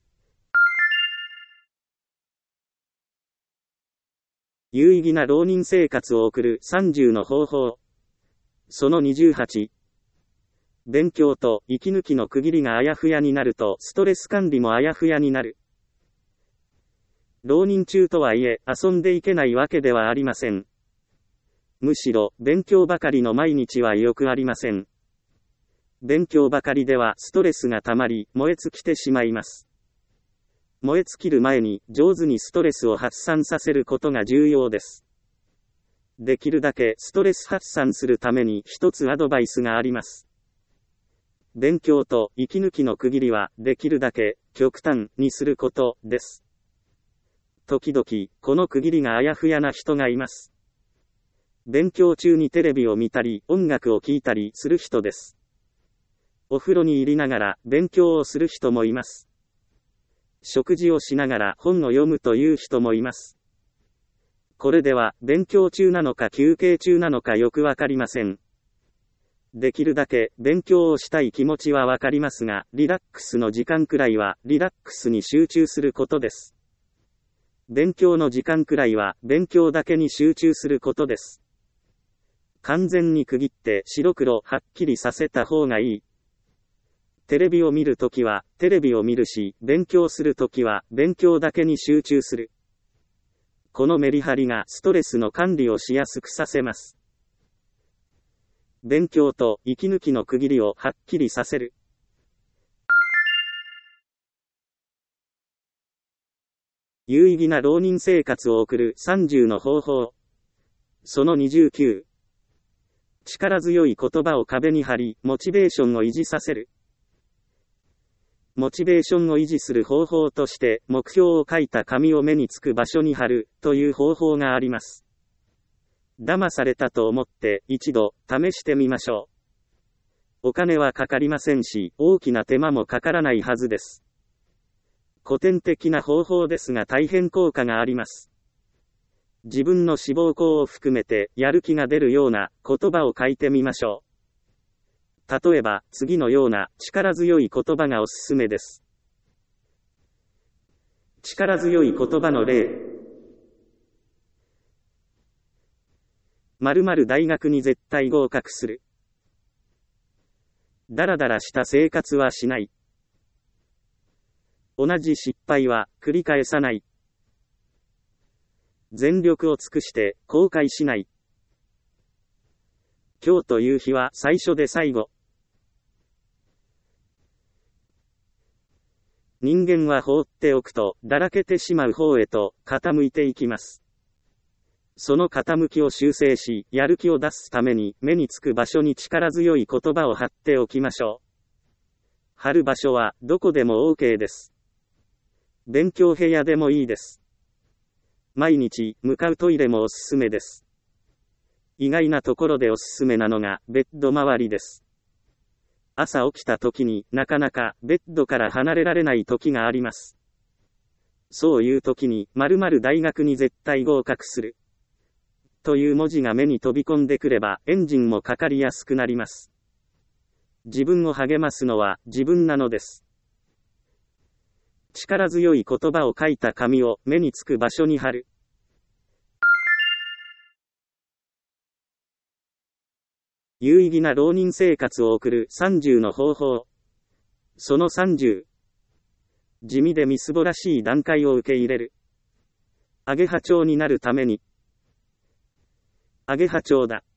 有意義な浪人生活を送るさんじゅうの方法。そのにじゅうはち。勉強と息抜きの区切りがあやふやになるとストレス管理もあやふやになる。浪人中とはいえ遊んでいけないわけではありません。むしろ勉強ばかりの毎日はよくありません。勉強ばかりではストレスがたまり、燃え尽きてしまいます。燃え尽きる前に上手にストレスを発散させることが重要です。できるだけストレス発散するために一つアドバイスがあります。勉強と息抜きの区切りはできるだけ極端にすることです。時々この区切りがあやふやな人がいます。勉強中にテレビを見たり音楽を聴いたりする人です。お風呂に入りながら勉強をする人もいます。食事をしながら本を読むという人もいます。これでは勉強中なのか休憩中なのかよくわかりません。できるだけ勉強をしたい気持ちはわかりますが、リラックスの時間くらいはリラックスに集中することです。勉強の時間くらいは勉強だけに集中することです。完全に区切って白黒はっきりさせた方がいい。テレビを見るときはテレビを見るし、勉強するときは勉強だけに集中する。このメリハリがストレスの管理をしやすくさせます。勉強と息抜きの区切りをはっきりさせる。有意義な浪人生活を送るさんじゅうの方法。そのにじゅうきゅう。力強い言葉を壁に貼り、モチベーションを維持させる。モチベーションを維持する方法として、目標を書いた紙を目につく場所に貼る、という方法があります。騙されたと思って一度試してみましょう。お金はかかりませんし、大きな手間もかからないはずです。古典的な方法ですが大変効果があります。自分の志望校を含めてやる気が出るような言葉を書いてみましょう。例えば次のような力強い言葉がおすすめです。力強い言葉の例。〇〇大学に絶対合格する。だらだらした生活はしない。同じ失敗は繰り返さない。全力を尽くして後悔しない。今日という日は最初で最後。人間は放っておくとだらけてしまう方へと傾いていきます。その傾きを修正し、やる気を出すために目につく場所に力強い言葉を貼っておきましょう。貼る場所はどこでも OK です。勉強部屋でもいいです。毎日向かうトイレもおすすめです。意外なところでおすすめなのがベッド周りです。朝起きた時になかなかベッドから離れられない時があります。そういう時に〇〇大学に絶対合格するという文字が目に飛び込んでくればエンジンもかかりやすくなります。自分を励ますのは自分なのです。力強い言葉を書いた紙を目につく場所に貼る。有意義な浪人生活を送るさんじゅうの方法。そのさんじゅう。地味でみすぼらしい段階を受け入れる。アゲハチョウになるために。アゲハチョウだ。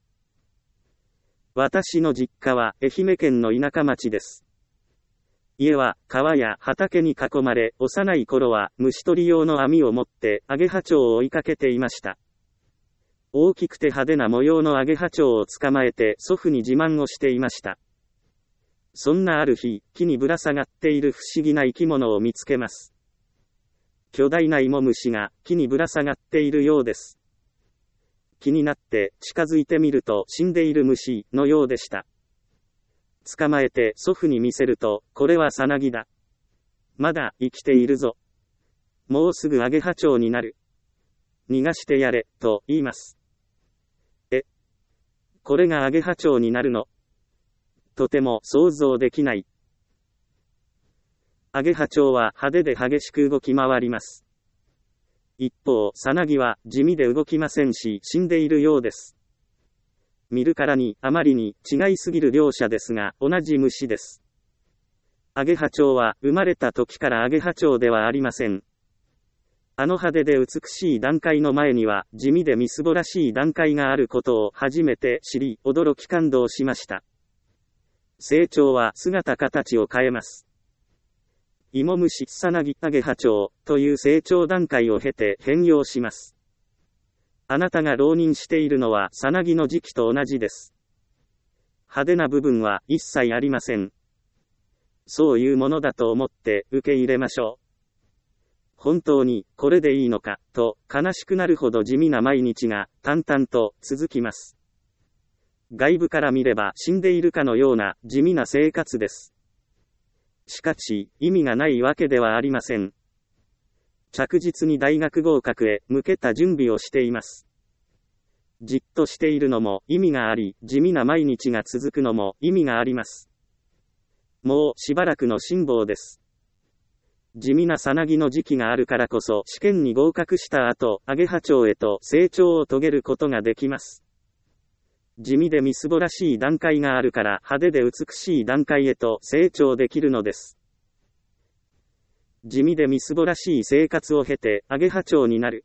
私の実家は愛媛県の田舎町です。家は川や畑に囲まれ、幼い頃は虫取り用の網を持ってアゲハチョウを追いかけていました。大きくて派手な模様のアゲハチョウを捕まえて祖父に自慢をしていました。そんなある日、木にぶら下がっている不思議な生き物を見つけます。巨大なイモムシが木にぶら下がっているようです。気になって近づいてみると死んでいる虫のようでした。捕まえて祖父に見せると、これはサナギだ。まだ生きているぞ。もうすぐアゲハチョウになる。逃がしてやれ、と言います。え、これがアゲハチョウになるの？とても想像できない。アゲハチョウは派手で激しく動き回ります。一方、サナギは地味で動きませんし、死んでいるようです。見るからにあまりに違いすぎる両者ですが、同じ虫です。アゲハチョウは生まれた時からアゲハチョウではありません。あの派手で美しい段階の前には地味でみすぼらしい段階があることを初めて知り、驚き感動しました。成長は姿形を変えます。イモムシ、サナギ、アゲハチョウという成長段階を経て変容します。あなたが浪人しているのはサナギの時期と同じです。派手な部分は一切ありません。そういうものだと思って受け入れましょう。本当にこれでいいのかと悲しくなるほど地味な毎日が淡々と続きます。外部から見れば死んでいるかのような地味な生活です。しかし、意味がないわけではありません。着実に大学合格へ向けた準備をしています。じっとしているのも意味があり、地味な毎日が続くのも意味があります。もうしばらくの辛抱です。地味なさなぎの時期があるからこそ試験に合格した後、アゲハチョウへと成長を遂げることができます。地味でみすぼらしい段階があるから派手で美しい段階へと成長できるのです。地味でみすぼらしい生活を経てアゲハチョウになる。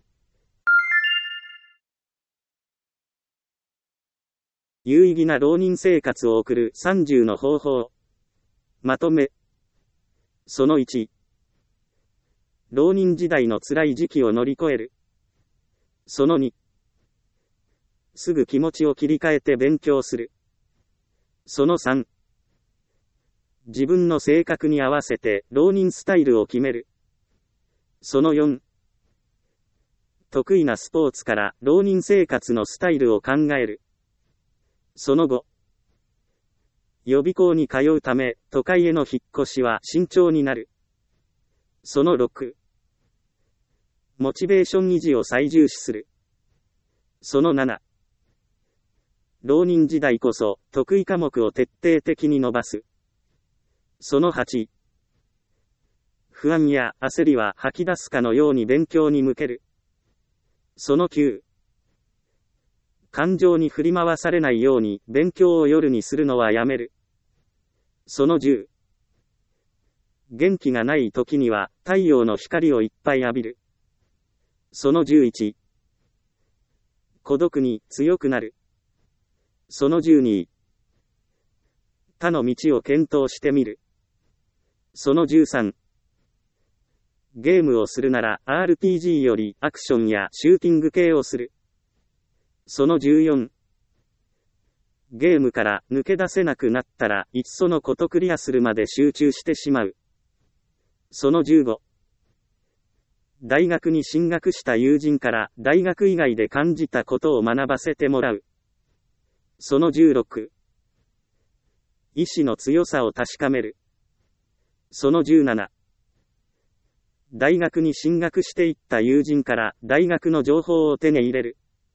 有意義な浪人生活を送るさんじゅうの方法。まとめ。そのいち。浪人時代の辛い時期を乗り越える。そのに。すぐ気持ちを切り替えて勉強する。そのさん。自分の性格に合わせて浪人スタイルを決める。そのよん。得意なスポーツから浪人生活のスタイルを考える。そのご。予備校に通うため、都会への引っ越しは慎重になる。そのろく。モチベーション維持を最重視する。そのなな。浪人時代こそ、得意科目を徹底的に伸ばす。そのはち。不安や焦りは吐き出すかのように勉強に向ける。そのきゅう。感情に振り回されないように勉強を夜にするのはやめる。そのじゅう。元気がない時には太陽の光をいっぱい浴びる。そのじゅういち。孤独に強くなる。そのじゅうに。他の道を検討してみる。そのじゅうさん。ゲームをするなら アールピージー よりアクションやシューティング系をする。そのじゅうよん。ゲームから抜け出せなくなったらいっそのことクリアするまで集中してしまう。そのじゅうご。大学に進学した友人から大学以外で感じたことを学ばせてもらう。そのじゅうろく。意志の強さを確かめる。そのじゅうなな。大学に進学していった友人から大学の情報を手に入れる。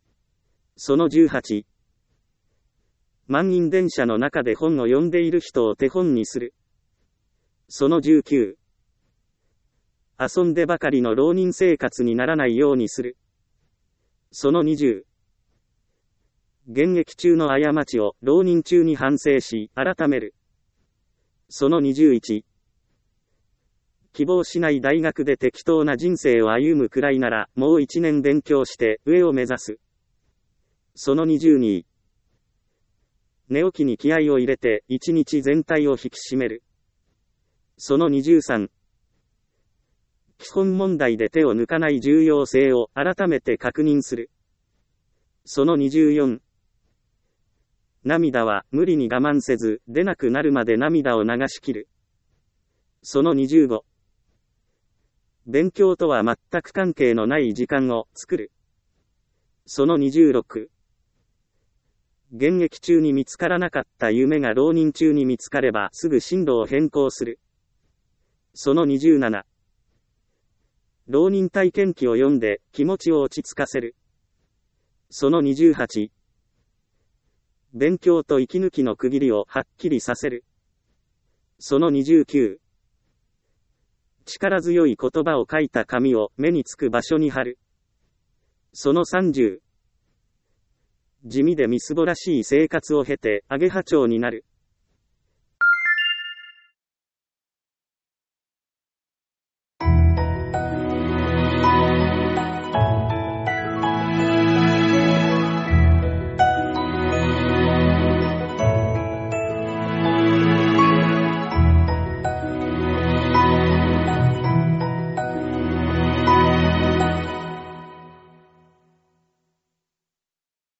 そのじゅうはち、満員電車の中で本を読んでいる人を手本にする。そのじゅうきゅう、遊んでばかりの浪人生活にならないようにする。そのにじゅう、現役中の過ちを浪人中に反省し、改める。そのにじゅういち、希望しない大学で適当な人生を歩むくらいなら、もう一年勉強して上を目指す。そのにじゅうに、寝起きに気合を入れて一日全体を引き締める。そのにじゅうさん、基本問題で手を抜かない重要性を改めて確認する。そのにじゅうよん、涙は無理に我慢せず、出なくなるまで涙を流し切る。そのにじゅうご、勉強とは全く関係のない時間を作る。そのにじゅうろく、現役中に見つからなかった夢が浪人中に見つかればすぐ進路を変更する。そのにじゅうなな、浪人体験記を読んで気持ちを落ち着かせる。そのにじゅうはち、勉強と息抜きの区切りをはっきりさせる。そのにじゅうきゅう、力強い言葉を書いた紙を目につく場所に貼る。そのさんじゅう、地味でみすぼらしい生活を経てアゲハチョウになる。